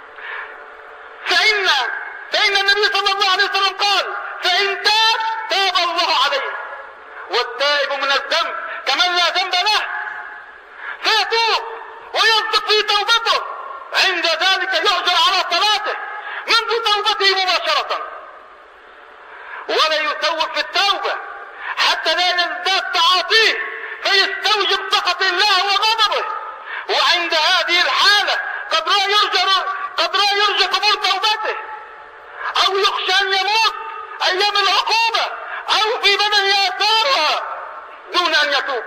فإن النبي صلى الله عليه وسلم قال: فإن تاب تاب الله عليه، والتائب من الذنب كمن لا ذنب له، فيتوب ويصدق في توبته عند ذلك يؤجر على صلاته منذ توبته مباشرة، ولا يتوب في التوبة حتى لا يزداد تعاطيه فيستوجب سخط الله وغضبه. وعند هذه الحالة قد لا يرجى قبول توبته، او يخشى ان يموت ايام العقوبة او في بدن اثارها دون ان يتوب.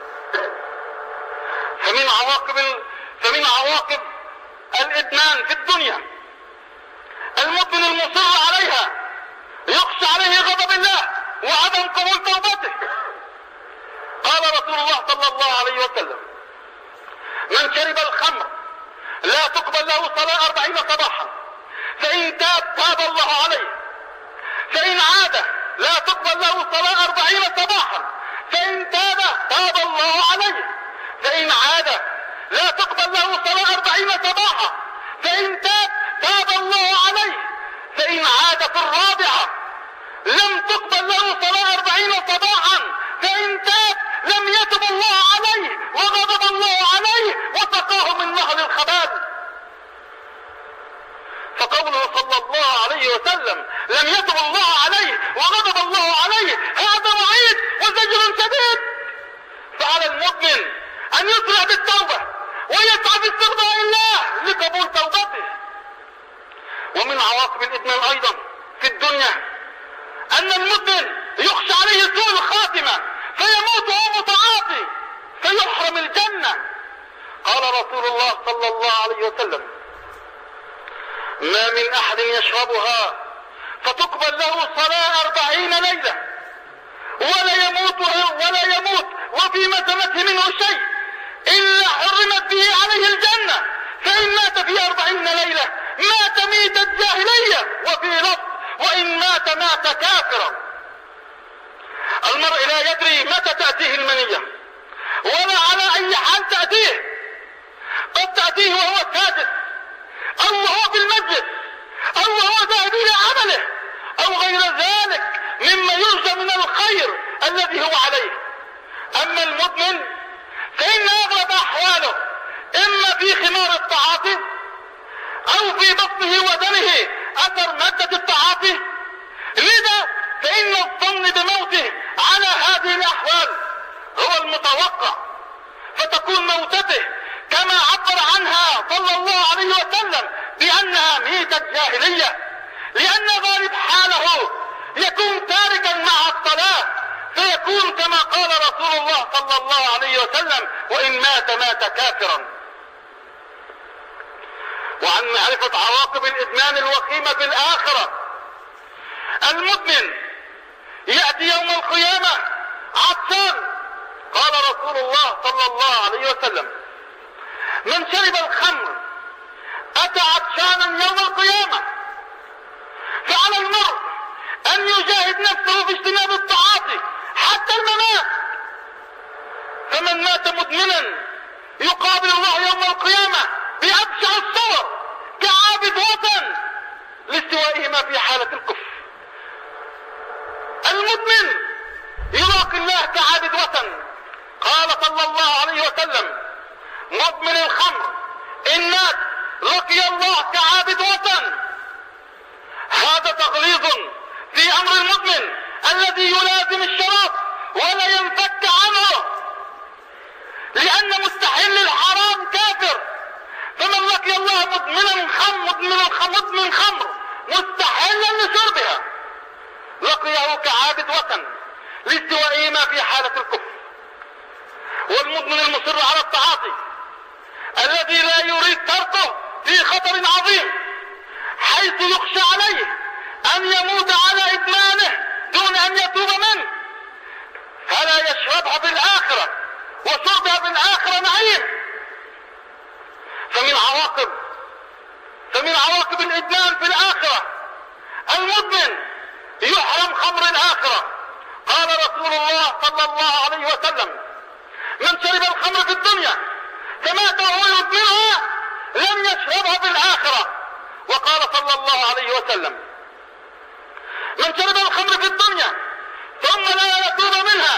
فمن عواقب الادمان في الدنيا المدمن المصر عليها يخشى عليه غضب الله وعدم قبول توبته. قال رسول الله صلى الله عليه وسلم: من شرب الخمر لا تقبل له صلاة 40 صباحا، فإن تاب الله عليه. فإن عاد لا تقبل له صلاة 40 صباحا، فإن تاب الله عليه. فإن عاد لا تقبل له صلاة 40 صباحا، فإن تاب الله عليه. فإن عاد في الرابعة لم تقبل له صلاة 40 صباحا، فإن تاب لم يتب الله عليه وغضب الله عليه وسقاه من نهر الخبال. فقوله صلى الله عليه وسلم لم يتب الله عليه وغضب الله عليه هذا وعيد وزجر شديد. فعلى المؤمن أن يسرع بالتوبة ويسعى باستغفار الله لقبول توبته. ومن عواقب الإدمان أيضا في الدنيا أن المدمن يخشى عليه سوء الخاتمة فيموت وهو متعاطي فيحرم الجنة. قال رسول الله صلى الله عليه وسلم: ما من أحد يشربها فتقبل له صلاة 40 ليلة ولا يموت وفي مسمته منه شيء إلا حرمت به عليه الجنة، فإن مات في 40 ليلة مات ميتة جاهلية، وفي لفظ: وإن مات كافرا. المرء لا يدري متى تأتيه المنية ولا على أي حال تأتيه. قد تأتيه وهو ساجد، أو وهو في المسجد، أو وهو ذاهب إلى عمله، أو غير ذلك مما يرجى من الخير الذي هو عليه. أما المدمن فإن أغلب أحواله إما في خمار التعاطي أو في بطنه ودمه أثر مادة التعاطي، لذا فإن الظن بموته على هذه الأحوال هو المتوقع، فتكون موتته كما عبر عنها صلى الله عليه وسلم بأنها ميتة جاهلية، لأن غالب حاله يكون تاركا مع الصلاة، فيكون كما قال رسول الله صلى الله عليه وسلم: وإن مات كافرا. وعن معرفة عواقب الإدمان الوخيمة في الآخرة: المدمن يأتي يوم القيامة عطشان. قال رسول الله صلى الله عليه وسلم: من شرب الخمر أتى عطشانا يوم القيامة. فعلى المرء أن يجاهد نفسه في اجتناب التعاطي حتى الممات. فمن مات مدمنا يقابل الله يوم القيامة بأبشع الصور كعابد وطن لاستوائهما في حالة الكفر. المدمن يلاقي الله كعابد وطن. قال صلى الله عليه وسلم: مدمن الخمر إن مات لقي الله كعابد وطن. هذا تغليظ في أمر المدمن الذي يلازم الشراب ولا ينفك عنه، لأن مستحل الحرام كافر. فمن لقي الله مدمن خمر مستحلا لشربها لقيه كعابد وطن لاستوائهما في حالة الكفر. والمدمن المصر على التعاطي الذي لا يريد تركه في خطر عظيم، حيث يخشى عليه أن يموت على إدمانه دون أن يتوب منه، فلا يشربها في الآخرة، وشربها في الآخرة نعيم. فمن عواقب الإدمان في الآخرة المدمن يحرم خمر الآخرة. قال رسول الله صلى الله عليه وسلم: من شرب الخمر في الدنيا فمات وهو يدمنها لم يشربها في الآخرة. وقال صلى الله عليه وسلم: من شرب الخمر في الدنيا ثم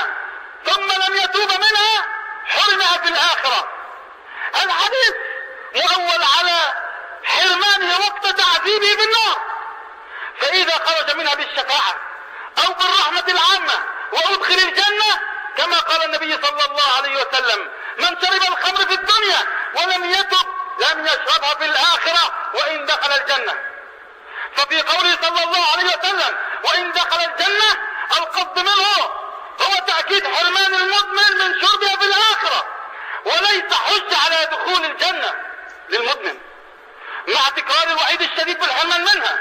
لم يتوب منها حرمها في الآخرة. الحديث مؤول على حرمانه وقت تعذيبه بالنار، فإذا خرج منها بالشفاعة أو بالرحمة العامة وأدخل الجنة كما قال النبي صلى الله عليه وسلم: من شرب الخمر في الدنيا ولم يتب لم يشربها في الآخرة وإن دخل الجنة. ففي قوله صلى الله عليه وسلم وإن دخل الجنة القصد منه هو تأكيد حرمان المدمن من شربها في الآخرة، وليس حجة على دخول الجنة للمدمن، مع تكرار الوعيد الشديد بالحرمان منها.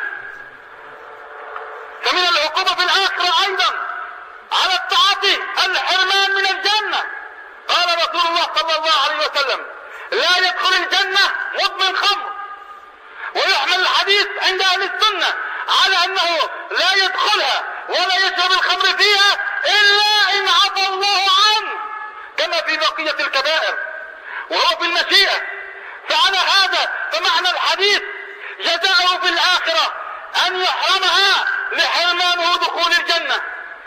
فمن العقوبة في الآخرة أيضا على التعاطي الحرمان من الجنة. قال رسول الله صلى الله عليه وسلم: لا يدخل الجنة مدمن خمر. ويحمل الحديث عند أهل السنة على أنه لا يدخلها ولا يشرب الخمر فيها إلا إن عفى الله عنه، كما في بقية الكبائر وهو في المشيئة. فعلى هذا فمعنى الحديث جزاؤه في الآخرة أن يحرمها لحرمانه دخول الجنة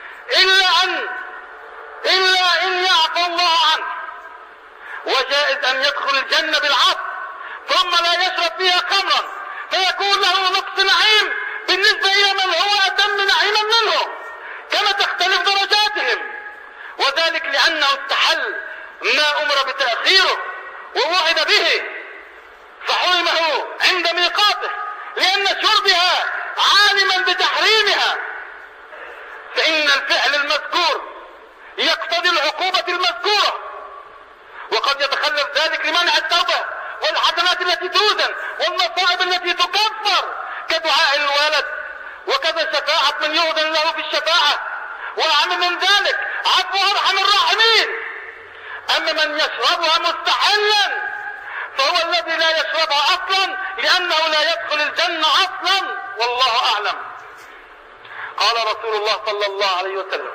إلا إن يعفى الله عنه. وجائز أن يدخل الجنة بالعفو ثم لا يشرب فيها خمرا فيكون له نقص نعيم بالنسبة إلى من هو أتم نعيما منه، كما تختلف درجاتهم، وذلك لأنه استحل ما أمر بتأخيره ووعد به فحرمه عند ميقاته لأن شربها عالما بتحريمها. فإن الفعل المذكور يقتضي العقوبة المذكورة، وقد يتخلف ذلك لمنع التوبة والحسنات التي توزن والمصائب التي تكفر كدعاء الولد وكذا شفاعة من يؤذن له في الشفاعة، وأعم من ذلك عفو أرحم الراحمين. أما من يشربها مستحلا فهو الذي لا يشربها أصلا لأنه لا يدخل الجنة أصلا، والله أعلم. قال رسول الله صلى الله عليه وسلم: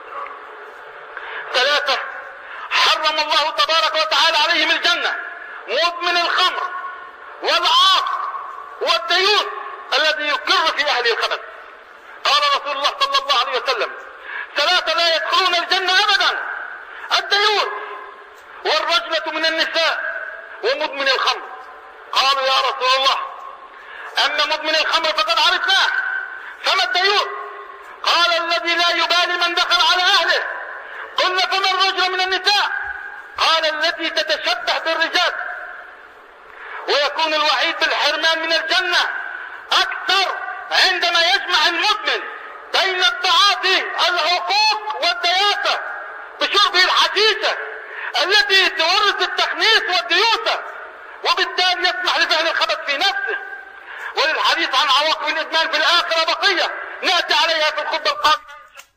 ثلاثة حرم الله تبارك وتعالى عليهم الجنة: مدمن الخمر والعاق والديوث الذي يقر في أهل الخبث. قال رسول الله صلى الله عليه وسلم: ثلاثة لا يدخلون الجنة أبدا: الديوث والرجلة من النساء ومدمن الخمر. قالوا: يا رسول الله، أما مدمن الخمر فقد عرفناه، فما الديوث؟ قال: الذي لا يبالي من دخل على أهله. قلنا: فما الرجل من النساء؟ قال: التي تتشبه بالرجال. ويكون الوعيد بالحرمان من الجنة أكثر عندما يجمع المدمن بين التعاطي العقوق والدياثة بشربه الحشيشة التي تورث التخنيس والديوثة، وبالتالي يسمح لفعل الخبث في نفسه. وللحديث عن عواقب الإدمان في الآخرة بقية نأتي عليها في الخطبة القادمة.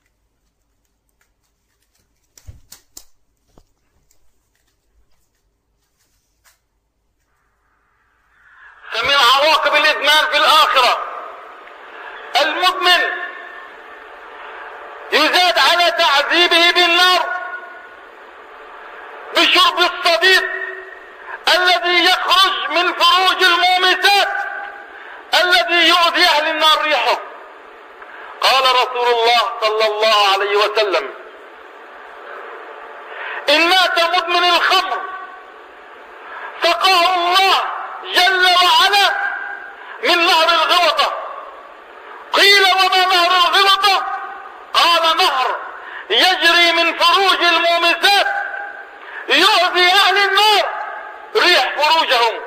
فمن عواقب الإدمان في الآخرة المدمن يزاد على تعذيبه بالنار بشرب الصديد الذي يخرج من فروج المومسات الذي يؤذي أهل النار ريحه. قال رسول الله صلى الله عليه وسلم: إن مات مدمن الخمر سقاه الله جل وعلا من نهر الغوطة. قيل: وما نهر الغوطة؟ قال: نهر يجري من فروج المومسات يؤذي أهل النار ريح فروجهم.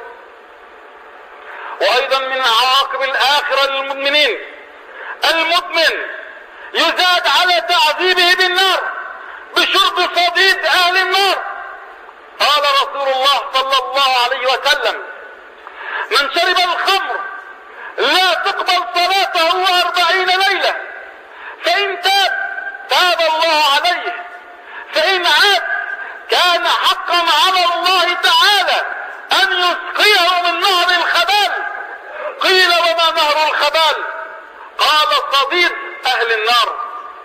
وأيضا من عواقب الآخرة للمدمنين المدمن يزاد على تعذيبه بالنار بشرب صديد أهل النار. قال رسول الله صلى الله عليه وسلم: من شرب الخمر لا تقبل صلاته 40 ليلة، فإن تاب الله عليه، فإن عاد كان حقا على الله تعالى أن يسقيه من نهر الخبال. قيل: وما نهر الخبال؟ قال: صديد أهل النار.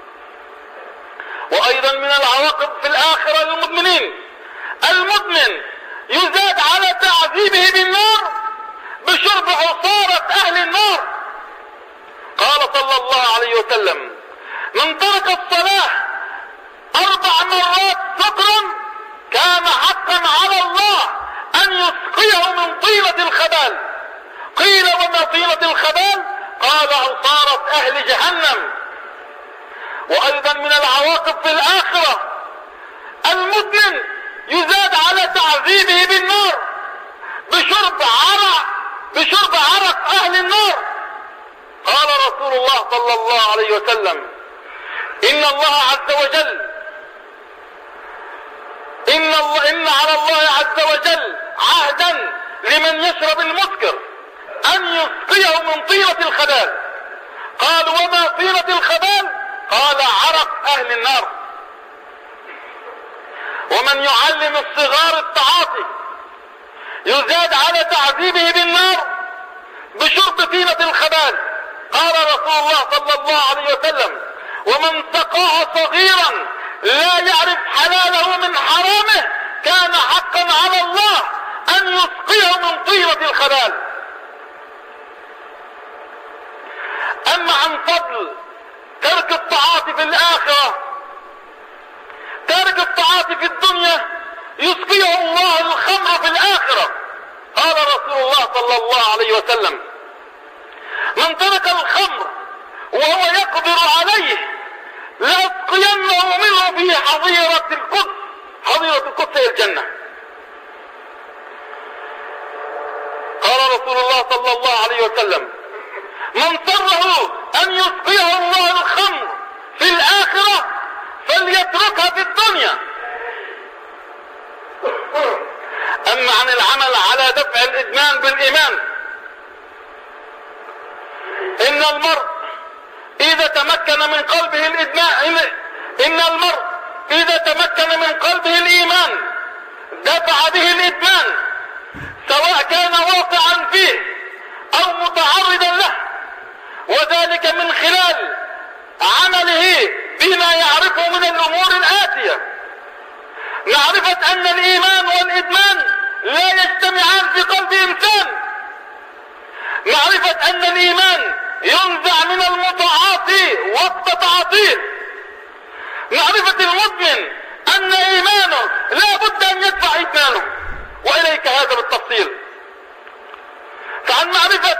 وأيضا من العواقب في الآخرة للمدمنين المدمن يزاد على تعذيبه بالنار بشرب عصارة أهل النار. قال صلى الله عليه وسلم: من ترك الصلاة 4 مرات سترا كان حقا على الله أن يسقيه من طينة الخبال. قيل وما طينة الخبال؟ قال عصارة أهل جهنم. وأيضا من العواقب في الآخرة المدمن يزاد على تعذيبه بالنار بشرب عرق أهل النار. قال رسول الله صلى الله عليه وسلم: إن الله عز وجل إن على الله عز وجل عهدا لمن يشرب المسكر أن يسقيه من طينة الخبال. قال: وما طينة الخبال؟ قال: عرق أهل النار. ومن يعلم الصغار التعاطي يزاد على تعذيبه بالنار بشرب طينة الخبال. قال رسول الله صلى الله عليه وسلم: ومن سقاه صغيرا لا يعرف حلاله من حرامه كان حقا على الله أن يسقيه من طينة الخبال. أما عن فضل ترك التعاطي في الآخرة، ترك التعاطي في الدنيا يسقيه الله الخمر في الآخرة. قال رسول الله صلى الله عليه وسلم: من ترك الخمر وهو يقدر عليه لأسقينه منه في حظيرة القدس. حظيرة القدس هي الجنة. قال رسول الله صلى الله عليه وسلم: من سره أن يسقيه الله الخمر في الآخرة فليتركها في الدنيا. أما عن العمل على دفع الإدمان بالإيمان، إن المرء إذا تمكن من قلبه الإيمان دفع به الإدمان، سواء كان واقعا فيه أو متعرضا له، وذلك من خلال عمله بما يعرفه من الأمور الآتية: معرفة أن الإيمان والإدمان لا يجتمعان في قلب إنسان، معرفة أن الإيمان ينزع من المتعاطي وقت تعاطيه، معرفة المدمن أن إيمانه لا بد أن يدفع إدمانه، وإليك هذا بالتفصيل. فعن معرفة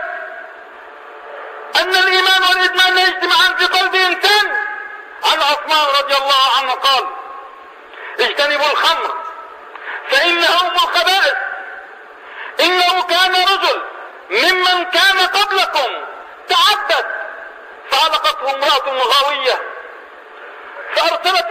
أن الإيمان والإدمان لا يجتمعان في قلب إنسان، عن عثمان رضي الله عنه قال: اجتنبوا الخمر فإنه أم الخبائث. إنه كان رجل ممن كان قبلكم تعبد فعلقته امرأة غاوية فأرسلت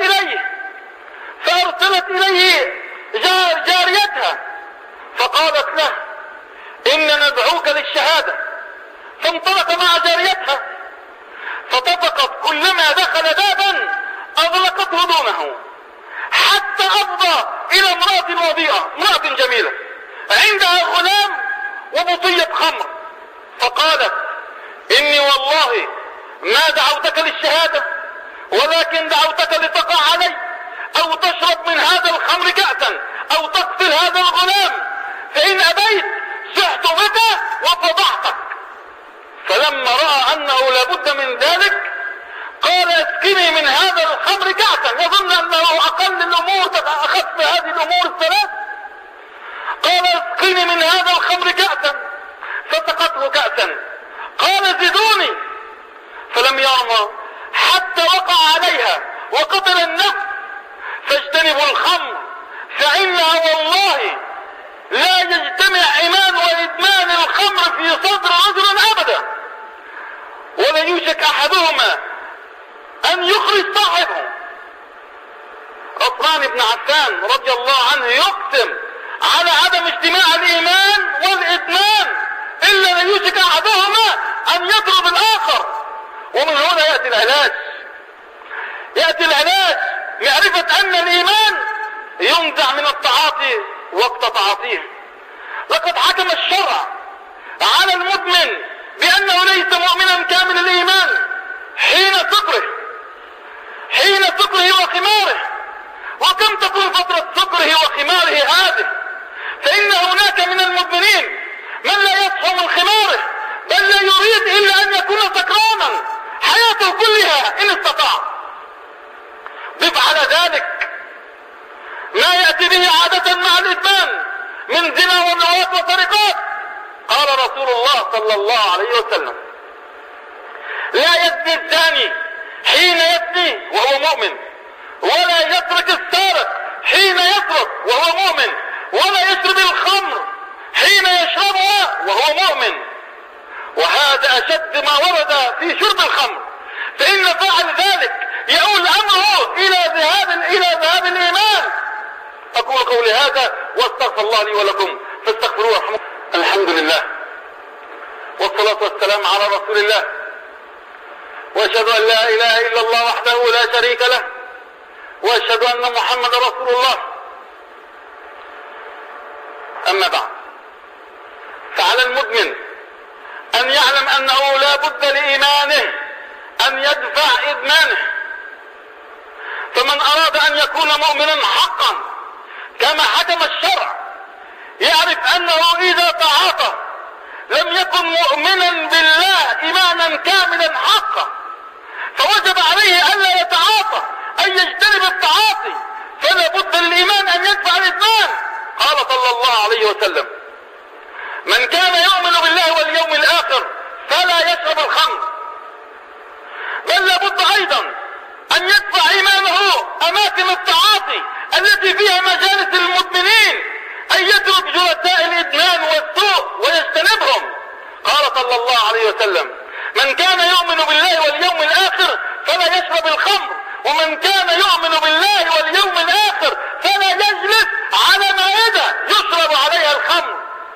إليه جاريتها فقالت له: إن ندعوك للشهادة. فانطلق مع جاريتها فطبقت، كلما دخل بابا أغلقته دونه، حتى أفضى إلى امرأة وضيئة، امرأة جميلة عندها غلام وبطية خمر، فقالت: إني والله ما دعوتك للشهادة، ولكن دعوتك لتقع علي أو تشرب من هذا الخمر كأسا أو تقتل هذا الغلام، فإن أبيت سحت بك وفضحتك. فلما رأى أنه لابد من ذلك قال: اسقني من هذا الخمر كأسا. يظن أنه أقل الأمور أخذ هذه الأمور الثلاث. قال: اسقني من هذا الخمر كأسا، فسقته كأسا. قال: زدوني، فلم يرمى حتى وقع عليها وقتل النفس. فاجتنبوا الخمر فإنها والله لا يجتمع إيمان وإدمان الخمر في صدر رجل أبدا، ولا يوشك أحدهما أن يخرج صاحبه. عثمان بن عفان رضي الله عنه يقسم على عدم اجتماع الإيمان والإدمان إلا لا يوشك أحدهما أن يضرب الآخر. ومن هنا يأتي العلاج معرفة أن الإيمان ينزع من التعاطي وقت تعاطيه. لقد حكم الشرع على المدمن بأنه ليس مؤمنا كامل الإيمان حين سكره وخماره. وكم تكون فترة سكره وخماره هذه؟ فإن هناك من المدمنين من لا يصحو من خماره، بل لا يريد إلا أن يكون سكرانا حياته كلها إن استطاع. ضف على ذلك ما يأتي به عادة مع الإدمان من زنا ونوات وسرقات. قال رسول الله صلى الله عليه وسلم: لا يزني الزاني حين يزني وهو مؤمن، ولا يسرق السارق حين يسرق وهو مؤمن، ولا يشرب الخمر حين يشربها وهو مؤمن. وهذا أشد ما ورد في شرب الخمر، فإن فاعل ذلك يؤول أمره إلى ذهاب الإيمان. أقول قولي هذا واستغفر الله لي ولكم فاستغفروه رحمه. الحمد لله والصلاة والسلام على رسول الله، وأشهد أن لا إله إلا الله وحده لا شريك له، وأشهد أن محمد رسول الله. أما بعد، فعلى المدمن أن يعلم أنه لا بد لإيمانه أن يدفع إدمانه. فمن أراد أن يكون مؤمنا حقا كما حكم الشرع، يعرف أنه إذا تعاطى لم يكن مؤمنا بالله إيمانا كاملا حقا، فوجب عليه ألا يتعاطى، أن يجتنب التعاطي، فلا بد للإيمان أن يدفع الإدمان. قال صلى الله عليه وسلم: من كان يؤمن بالله واليوم الآخر فلا يشرب الخمر. بل لابد أيضا أن يدفع إيمانه أماكن التعاطي التي فيها مجالس المدمنين، أن يترك جلساء الإدمان والسوء ويجتنبهم. قال صلى الله عليه وسلم: من كان يؤمن بالله واليوم الآخر فلا يشرب الخمر، ومن كان يؤمن بالله واليوم الآخر فلا يجلس على مائدة يشرب عليها الخمر.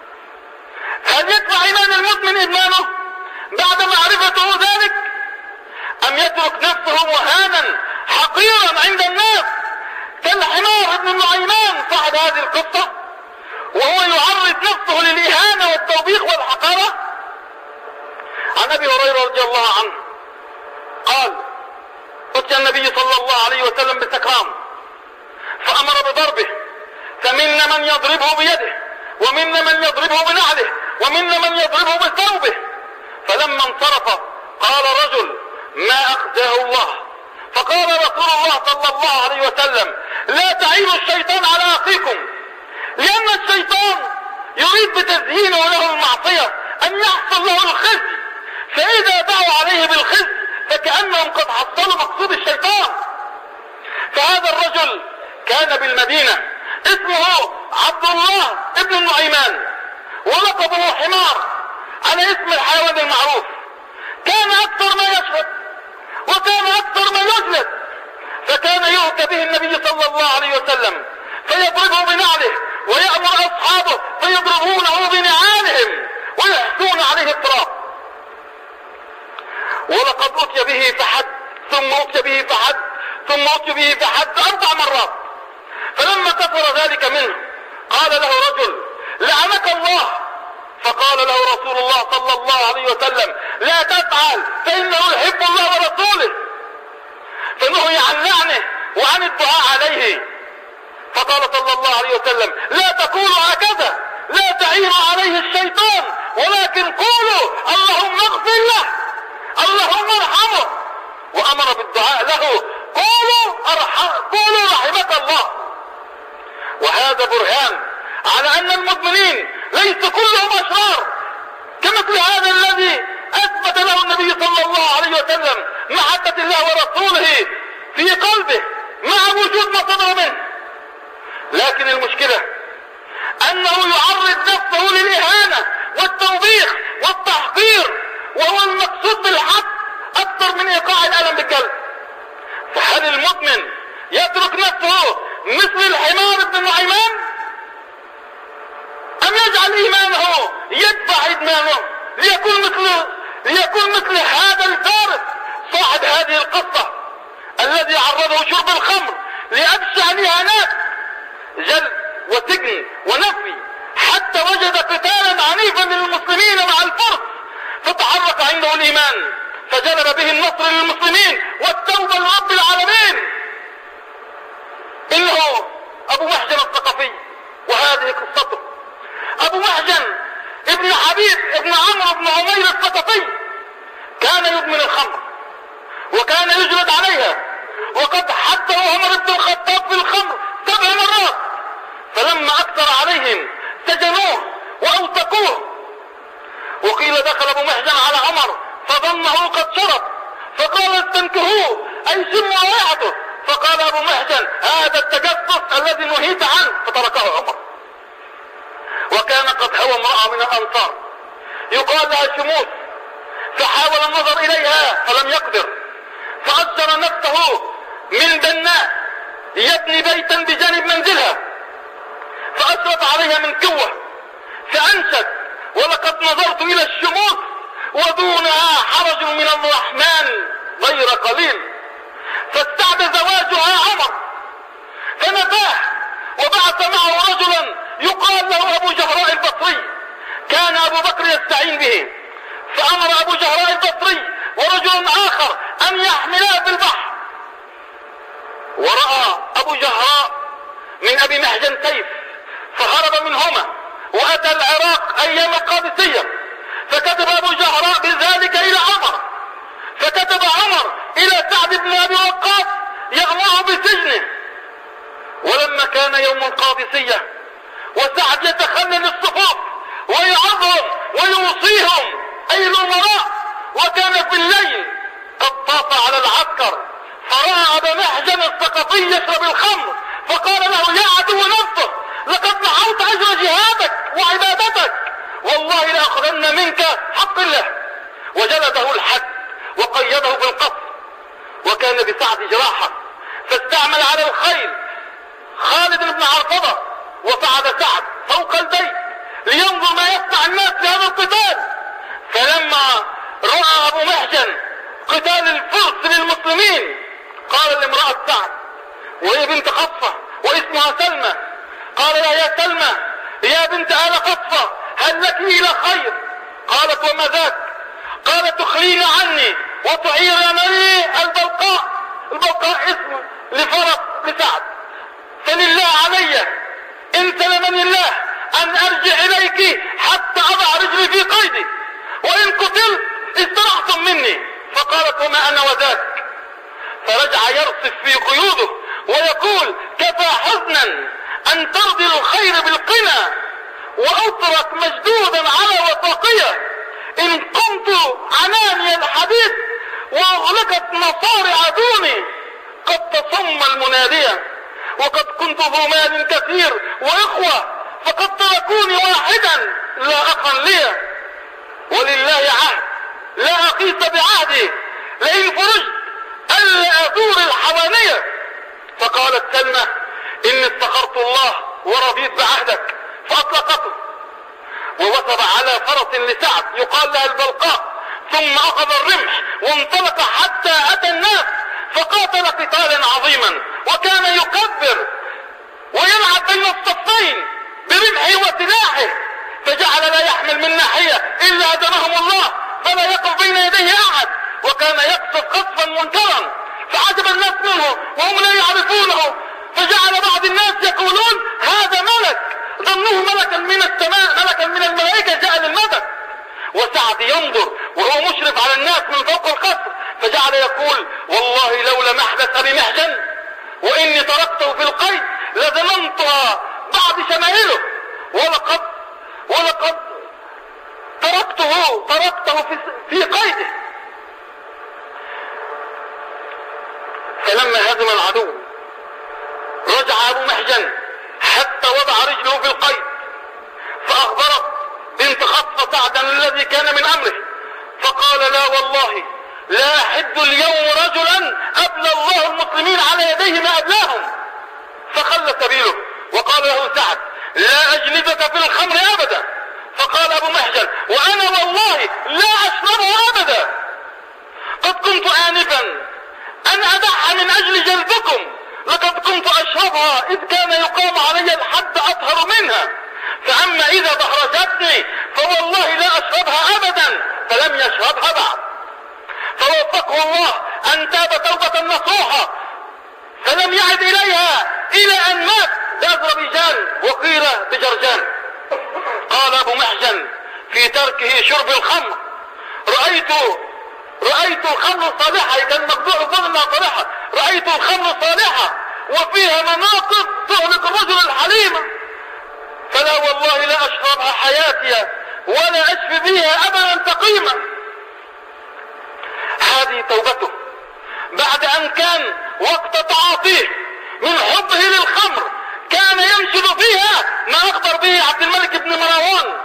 هل يدفع إيمان المدمن إدمانه بعد معرفته ذلك، أم يترك نفسه مهانا حقيرا عند الناس كالحمار ابن النعيمان صاحب هذه القصة، وهو يعرض نفسه للإهانة والتوبيخ والحقارة؟ عن أبي هريرة رضي الله عنه قال: أتي النبي صلى الله عليه وسلم بسكران فأمر بضربه، فمنا من يضربه بيده، ومنا من يضربه بنعله، ومنا من يضربه بثوبه. فلما انصرف قال رجل: ما أخزاه الله. فقال رسول الله صلى الله عليه وسلم: لا تعينوا الشيطان على أخيكم، لأن الشيطان يريد بتزيينه له المعصية أن يحصل له الخزي، فإذا دعوا عليه بالخزي فكأنهم قد حصلوا مقصود الشيطان. فهذا الرجل كان بالمدينة، اسمه عبد الله ابن النعيمان، ولقبه حمار على اسم الحيوان المعروف. كان أكثر ما يشرب، وكان أكثر ما يجلد، فكان يؤتى به النبي صلى الله عليه وسلم فيضربه بنعله، ويأمر أصحابه فيضربونه بنعالهم ويحثون عليه التراب. ولقد أتي به فحد، ثم أتي به فحد، ثم أتي به فحد 4 مرات. فلما كثر ذلك منه قال له رجل: لعنك الله. فقال له رسول الله صلى الله عليه وسلم: لا تفعل، فإنه يحب الله ورسوله. فنهي عن لعنه وعن الدعاء عليه. فقال صلى الله عليه وسلم: لا تقولوا هكذا، لا تعينوا عليه الشيطان، ولكن قولوا اللهم اغفر له، اللهم ارحمه. وأمر بالدعاء له: قولوا رحمك الله. وهذا برهان على أن المدمنين ليس كلهم أشرار، كمثل هذا الذي أثبت له النبي صلى الله عليه وسلم محبة الله ورسوله في قلبه مع وجود ما صدر منه. لكن المشكلة أنه يعرض نفسه للإهانة والتوبيخ والتحقير، وهو المقصود بالحق أكثر من إيقاع الألم بالقلب. فهل المدمن يترك نفسه مثل الحمار ابن النعيمان، أم يجعل إيمانه يدفع إدمانه ليكون مثل هذا الفارس صاحب هذه القصة الذي عرضه شرب الخمر لأبشع الإهانات، جلد وسجن ونفي، حتى وجد قتالا عنيفا للمسلمين مع الفرس، فتحرك عنده الإيمان فجلب به النصر للمسلمين والتوبة لرب العالمين. إنه أبو محجن الثقفي، وهذه قصته. أبو محجن ابن حبيب ابن عمرو بن عمير الثقفي كان يدمن الخمر، وكان يجلد عليها، وقد حده عمر بن الخطاب في الخمر 7 مرات. فلما أكثر عليهم سجنوه وأوثقوه. وقيل دخل أبو محجن على عمر فظنه قد شرب فقال استنكهوه أي شموا رائحته، فقال أبو محجن هذا التجسس الذي نهيت عنه، فتركه عمر. وكان قد هوى امرأة من الأنصار يقال لها شموس، فحاول النظر إليها فلم يقدر، فأجر نفسه من بناء يبني بيتا بجانب منزلها، فأشرف عليها من قوة، فأنشد ولقد نظرت إلى الشموس ودونها حرج من الرحمن غير قليل. فاستعد زواجها عمر فنفاه، وبعث معه رجلا يقال له أبو جهراء البصري، كان أبو بكر يستعين به، فأمر أبو جهراء البصري ورجل آخر أن يحملاه في البحر. ورأى أبو جهراء من أبي محجن سيف فهرب منهما وأتى العراق أيام القادسية، فكتب أبو جهراء بذلك إلى عمر، فكتب عمر إلى سعد بن أبي وقاص يأمره بسجنه. ولما كان يوم القادسية وسعد يتخلل الصفوف ويعظهم ويوصيهم أي الأمراء، وكان في الليل قد طاف على العسكر فرأى أبا محجن الثقفي يشرب الخمر، فقال له يا عدو نفسه لقد نحوت أجر جهادك وعبادتك، والله لأخذن منك حق الله. وجلده الحد وقيده في القصر. وكان بسعد جراحة فاستعمل على الخيل خالد بن عرفضة، وصعد سعد فوق البيت لينظر ما يصنع الناس في هذا القتال. فلما رأى أبو محجن قتال الفرس للمسلمين قال لامرأة سعد وهي بنت قطفة واسمها سلمى، قال لها يا سلمى يا بنت آل قطفة هل لك إلى خير؟ قالت وما ذاك؟ قالت تخلين عني وتعيرنني البلقاء. البلقاء اسم لفرس لسعد. فلله علي إن سلمني الله أن أرجع إليك حتى أضع رجلي في قيدي، وإن قتلت استرحتم مني. فقالت وما أنا وذاك. فرجع يرصف في قيوده ويقول كفى حزنا أن ترضي الخير بالقنا وأترك مجدودا على وثاقية، إن قمت عناني الحديث وأغلقت مصارع دوني قد تصم المنادية، وقد كنت ذو مال كثير وإخوة فقد تركوني واحدا لا أخا لي، ولله عهد لا أقيس بعهدي لئن فرجت ألا أثور الحوانية. فقالت سلمى إني استخرت الله ورضيت بعهدك، فأطلقته ووثب على فرس لسعد يقال لها البلقاء، ثم أخذ الرمح وانطلق حتى أتى الناس فقاتل قتالا عظيما، وكان يكبر ويلعب بين الصفين برمحه وسلاحه، فجعل لا يحمل من ناحية إلا هدمهم الله فلا يقف بين يديه أحد، وكان يقصف قصفا منكرا فعجب الناس منه وهم لا يعرفونه، فجعل بعض الناس يقولون هذا ملك، ظنوه ملكا من السماء ملكا من الملائكة جاء للمدد. وسعد ينظر وهو مشرف على الناس من فوق القصر، فجعل يقول والله لولا محدث أبي محجن وإني تركته في القيد لظننتها بعد شمائله، ولقد تركته في قيده. فلما هزم العدو رجع أبو محجن حتى وضع رجله في القيد، فأخبرت بنت خطفة سعدا الذي كان من أمره، فقال لا والله لا أحد اليوم رجلا أبلى الله المسلمين على يديه ما أبلاهم. فخل سبيله وقال له سعد لا أجلدك في الخمر أبدا. فقال أبو محجن وأنا والله لا أشربه أبدا، قد كنت آنفا أن أدعها من أجل جلبكم، لقد كنت أشربها إذ كان يقام علي الحد أطهر منها، فأما إذا بهرجتني فوالله لا أشربها أبدا، فلم يشربها بعد. فوفقه الله أن تاب توبة نصوحة فلم يعد إليها إلى أن مات بأذربيجان وقيل بجرجان. قال أبو محجن في تركه شرب الخمر رأيت الخمر صالحة، كان مقدوع ظنها صالحة، رأيت الخمر صالحة وفيها مناقب تهلك الرجل الحليم، فلا والله لا أشربها حياتي ولا أشفي بها أبدا سقيما. هذه توبته بعد أن كان وقت تعاطيه من حبه للخمر كان ينشد فيها ما أخبر به عبد الملك بن مروان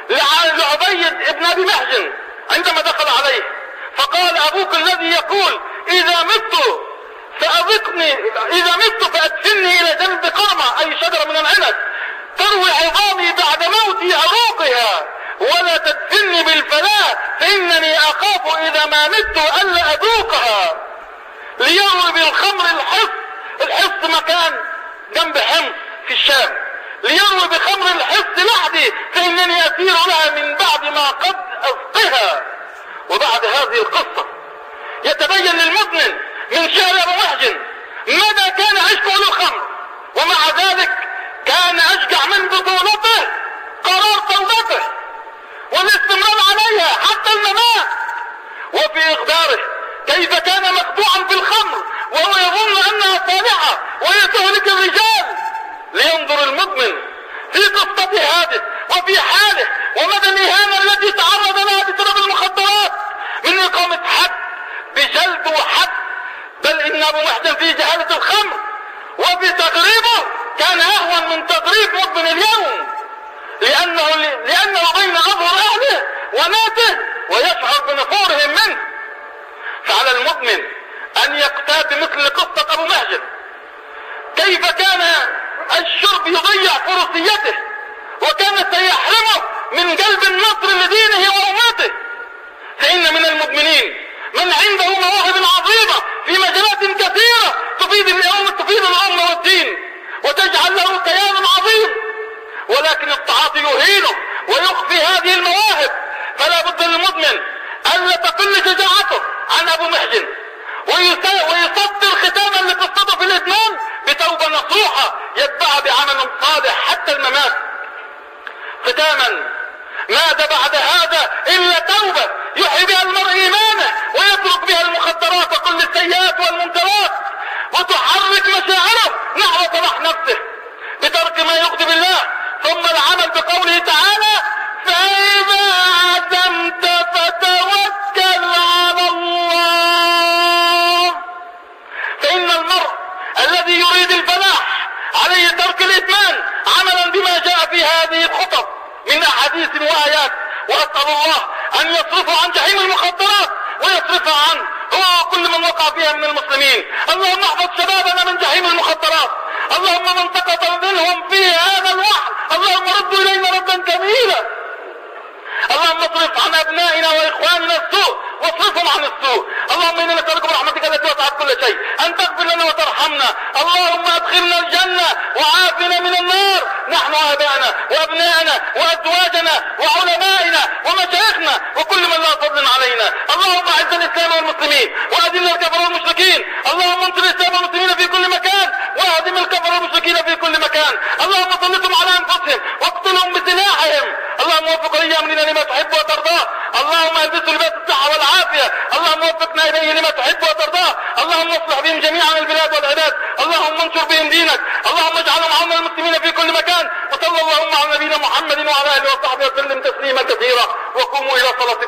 لعبيد بن أبي محجن عندما دخل عليه فقال: أبوك الذي يقول إذا مت فأذقني، إذا مت فأدفني إلى جنب قرمة، أي شجرة من العنب، تروي عظامي بعد موتي أروقها، ولا تدفني بالفلاة فإنني أخاف إذا ما مت ألا أذوقها. ليروي بالخمر الحص مكان جنب حمص في الشام، ليروي بخمر الحص لحدي فإنني أسير لها من بعد ما قد أسقها. وبعد هذه القصة يتبين للمدمن من شعر أبو محجن ماذا كان عشقه للخمر، ومع ذلك كان أشجع من بطولته قرار توبته والاستمرار عليها حتى الممات. وفي إخباره كيف كان مخدوعا بالخمر وهو يظن أنها صالحة وهي تهلك الرجال. لينظر المدمن في قصة هذه وفي حاله ومدى الإهانة التي تعرض لها بسبب المخدرات من إقامة حد بجلد وحد، بل إن أبو محجن في جهالة الخمر وفي تغريبه كان أهون من تغريب مدمن اليوم، لأنه بين أظهر أهله وناته ويشعر بنفورهم منه. فعلى المؤمن أن يقتاد بمثل قصة أبو محجن كيف كان الشرب يضيع فرصيته وكان سيحرمه من قلب النصر لدينه وأمته. فإن من المؤمنين من عنده مواهب عظيمة في مجالات كثيرة تفيد الأمة والدين وتجعل له كيان عظيم، ولكن التعاطي يهينه ويخفي هذه المواهب. فلا بد للمؤمن ألا تقل شجاعته عن أبو محجن ويسطر ختاما لقصته في الإدمان بتوبة نصوحة يتبع بعمل صالح حتى الممات. ختاما ماذا بعد هذا إلا توبة يحيي بها المرء إيمانه ويترك بها المخدرات وكل السيئات والمنكرات وتحرك مشاعره نحو صلاح نفسه بترك ما يغضب الله، ثم العمل بقوله تعالى: فإذا عزمت فتوكل على الله. فإن المرء الذي يريد الفلاح عليه ترك الإدمان عملا بما جاء في هذه الخطب من أحاديث وآيات، وأسأل الله أن يصرفه عن جحيم المخدرات ويصرفه عنه هو كل من وقع فيها من المسلمين. اللهم احفظ شبابنا من جحيم المخدرات، اللهم من سقط منهم في هذا الوحل اللهم ردوا إلينا ردا جميلا. اللهم اصرف عن أبنائنا وإخواننا السوء واصرفهم عن السوء. اللهم إنا نسألك برحمتك التي وسعت كل شيء أن تغفر لنا وترحمنا. اللهم أدخلنا الجنة وعافنا من النار نحن وآبائنا وأبنائنا وأزواجنا وعلمائنا ومشايخنا وكل من لا فضل علينا. اللهم أعز الإسلام والمسلمين وأذل الكفر والمشركين. اللهم انصر الإسلام والمسلمين في كل مكان واهدم الكفر والمشركين في كل مكان. اللهم سلطهم على أنفسهم واقتلهم بسلاحهم. اللهم وفق ولي أمرنا لما تحب وترضاه. اللهم البسه لباس الصحة والعافية. اللهم وفقنا إليه لما تحب وترضاه. اللهم اصلح بهم جميعا البلاد والعباد. اللهم انشر بهم دينك. اللهم اجعلهم عون المسلمين في كل مكان. وصلى اللهم على نبينا محمد وعلى آله وصحبه وسلم تسليما كثيرا. وقوموا إلى صلاة